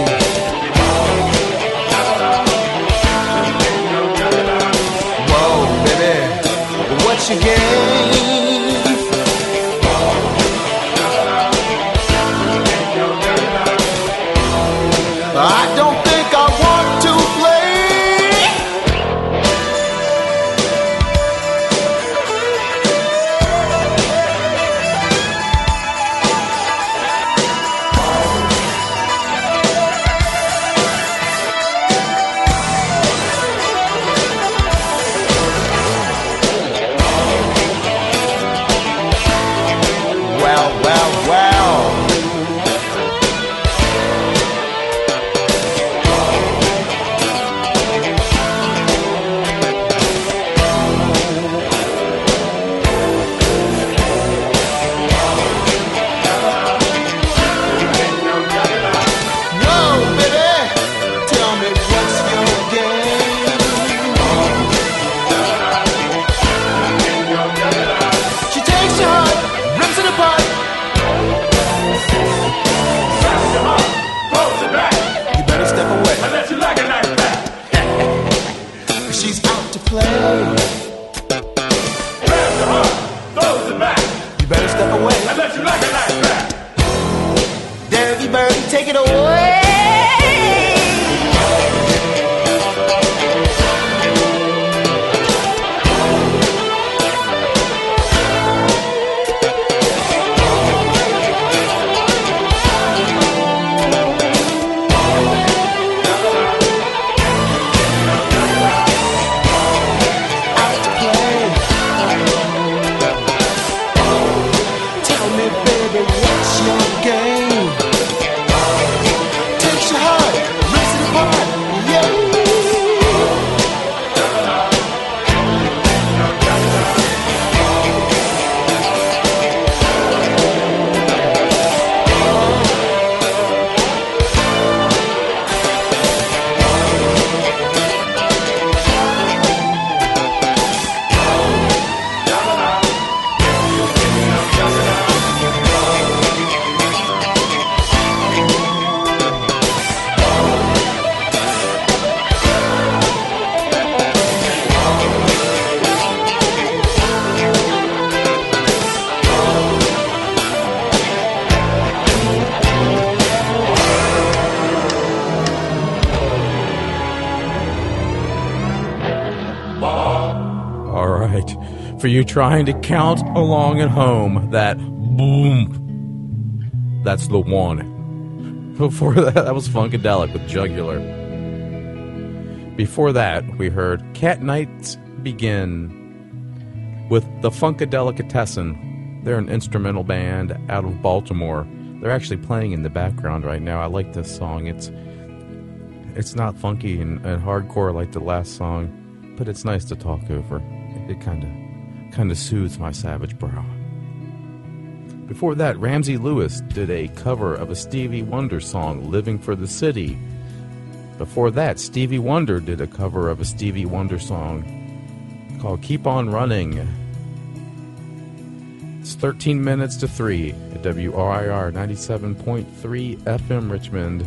Whoa, baby, what's your game? I don't think I want to play. For you trying to count along at home, that boom, that's the one. Before that was Funkadelic with Jugular. Before that, we heard Cat Nights Begin with the Funkadelicatessen. They're an instrumental band out of Baltimore. They're actually playing in the background right now. I like this song. It's not funky and hardcore like the last song, but it's nice to talk over. It kind of soothes my savage brow. Before that, Ramsey Lewis did a cover of a Stevie Wonder song, Living for the City. Before that, Stevie Wonder did a cover of a Stevie Wonder song called Keep On Running. It's 13 minutes to 3 at WRIR 97.3 FM Richmond.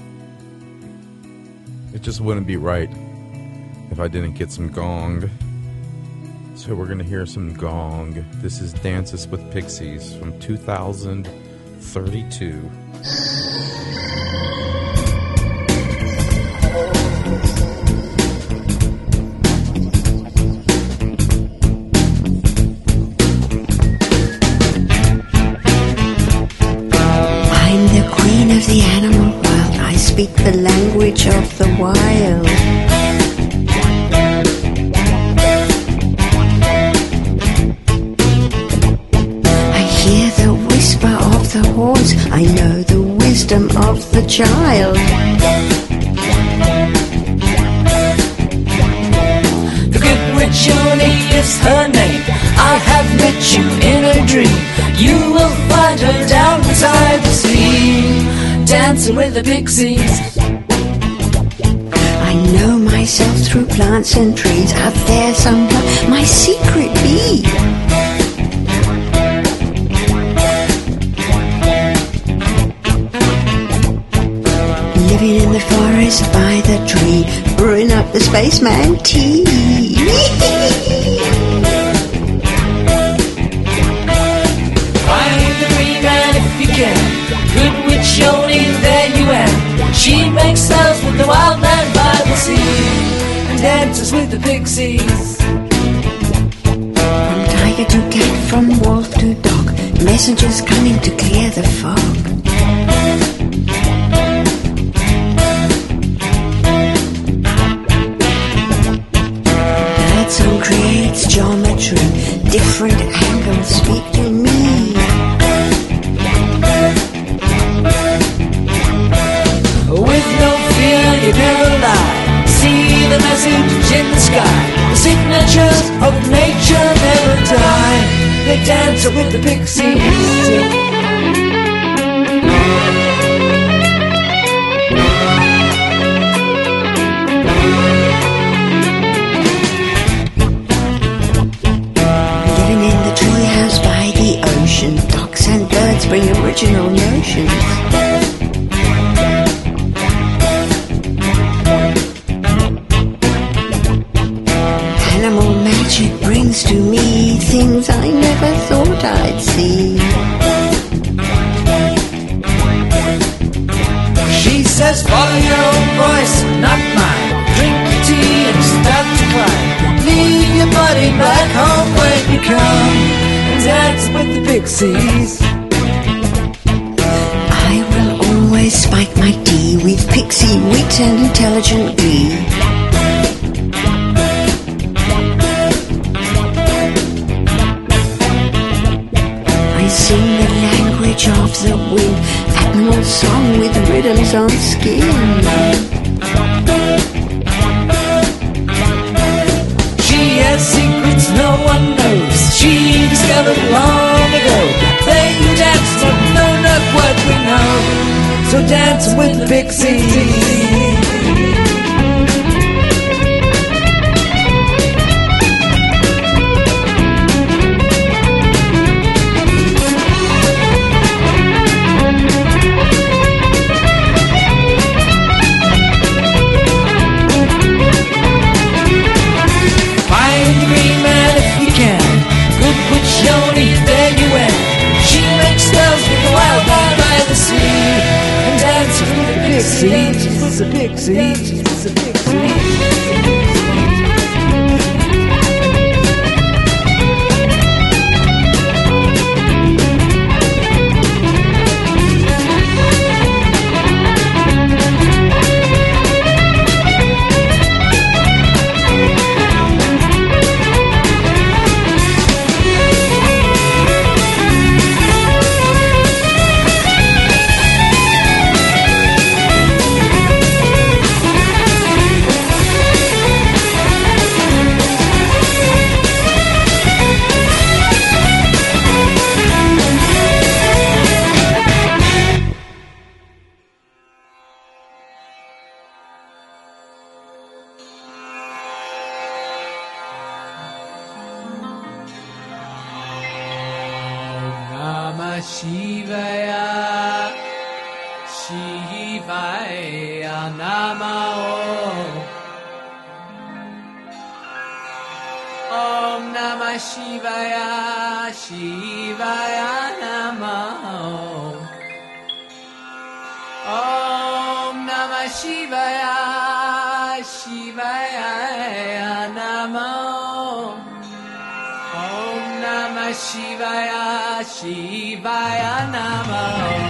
It just wouldn't be right if I didn't get some gong. So we're going to hear some gong. This is Dances with Pixies from 2032. I'm the queen of the animal world. I speak the language of the wild. The horse, I know the wisdom of the child. The good witch Yoni is her name. I have met you in a dream. You will find her down beside the sea, dancing with the pixies. I know myself through plants and trees. Out there somewhere my secret be. Living in the forest by the tree, brewing up the spaceman tea. Find the green man if you can. Good witch Yoni, there you am. She makes love with the wild man by the sea and dances with the pixies. From tiger to cat, from wolf to dog, messengers coming to clear the fog. Song creates geometry, different angles speak to me. With no fear you never lie. See the message in the sky. The signatures of nature never die. They dance with the pixies. Dogs and birds bring original notions. Animal magic brings to me things I never thought I'd see. She says follow your own voice, not mine. Drink your tea and start to cry. Leave your body back home when you come. Dance with the pixies. I will always spike my tea with pixie wit and intelligent glee. I sing the language of the wind, animal song with rhythms on skin. She has secrets no one knows. She discovered long ago. They who dance don't know not what we know. So dance with the pixies. Yoni, there you am. She makes love with the wild man by the sea and dances with the pixies, with the pixies, with the pixies. Shivaya, Shivaya Namo. Om Namah Shivaya, Shivaya Namo. Om Namah Shivaya, Shivaya Namo. Om Namah Shivaya, Shivaya Namo.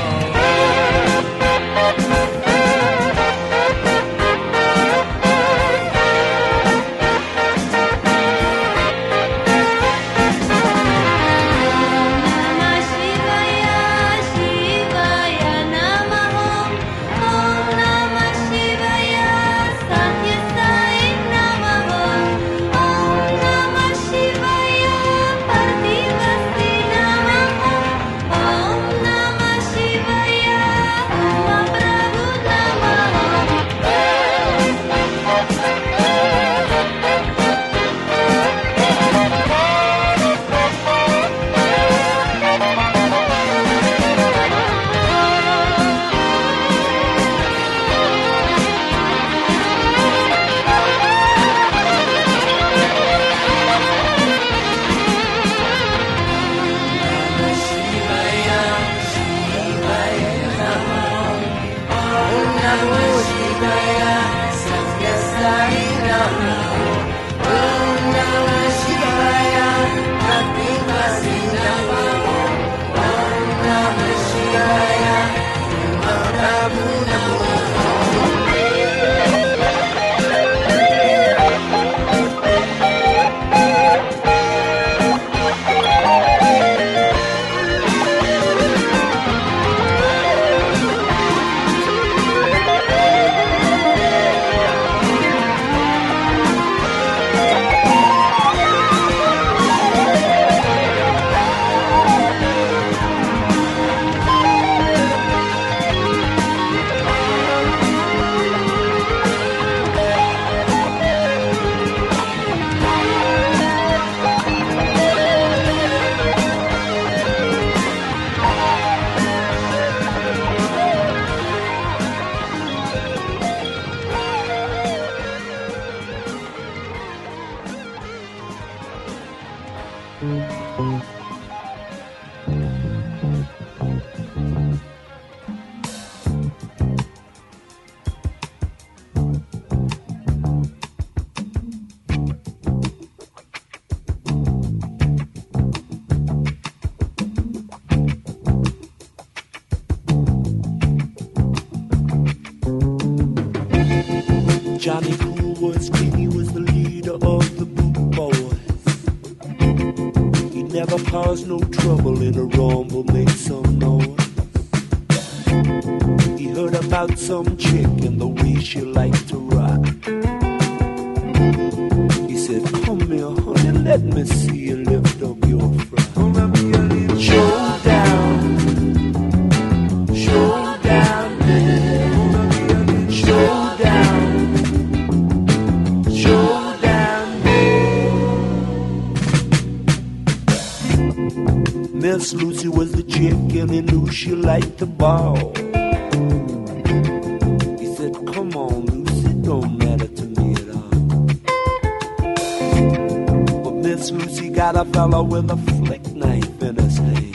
Johnny Cool was king, he was the leader of the Boot Boys. He never caused no trouble in a rumble, made some noise. He heard about some chick and the way she liked to rock. He said, come here, honey, let me see you lift up your frock. Showdown, showdown, man. Showdown. Miss Lucy was the chick and he knew she liked the ball. He said, come on, Lucy, don't matter to me at all. But Miss Lucy got a fella with a flick knife in his hand.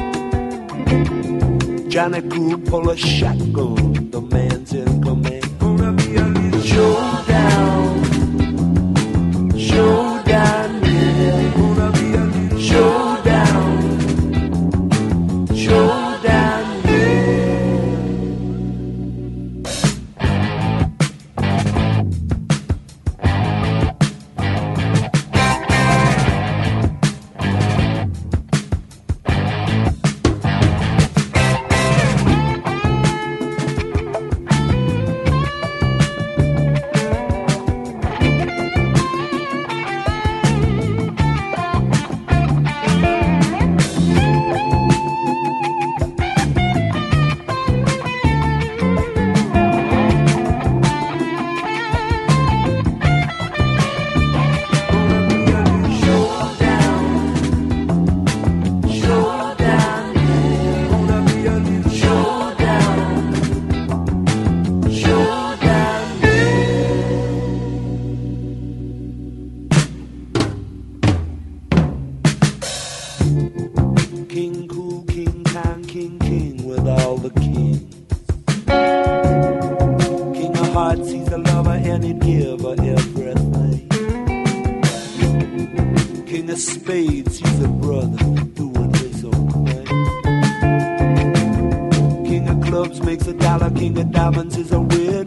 Johnny Cool pull a shotgun, the man's in command. Gonna be a little showdown, showdown, yeah. Gonna be a little showdown. King cool, king kind, king with all the kings. King of hearts, he's a lover and he'd give her everything. King of spades, he's a brother doing his own way. King of clubs makes a dollar, king of diamonds is a widow.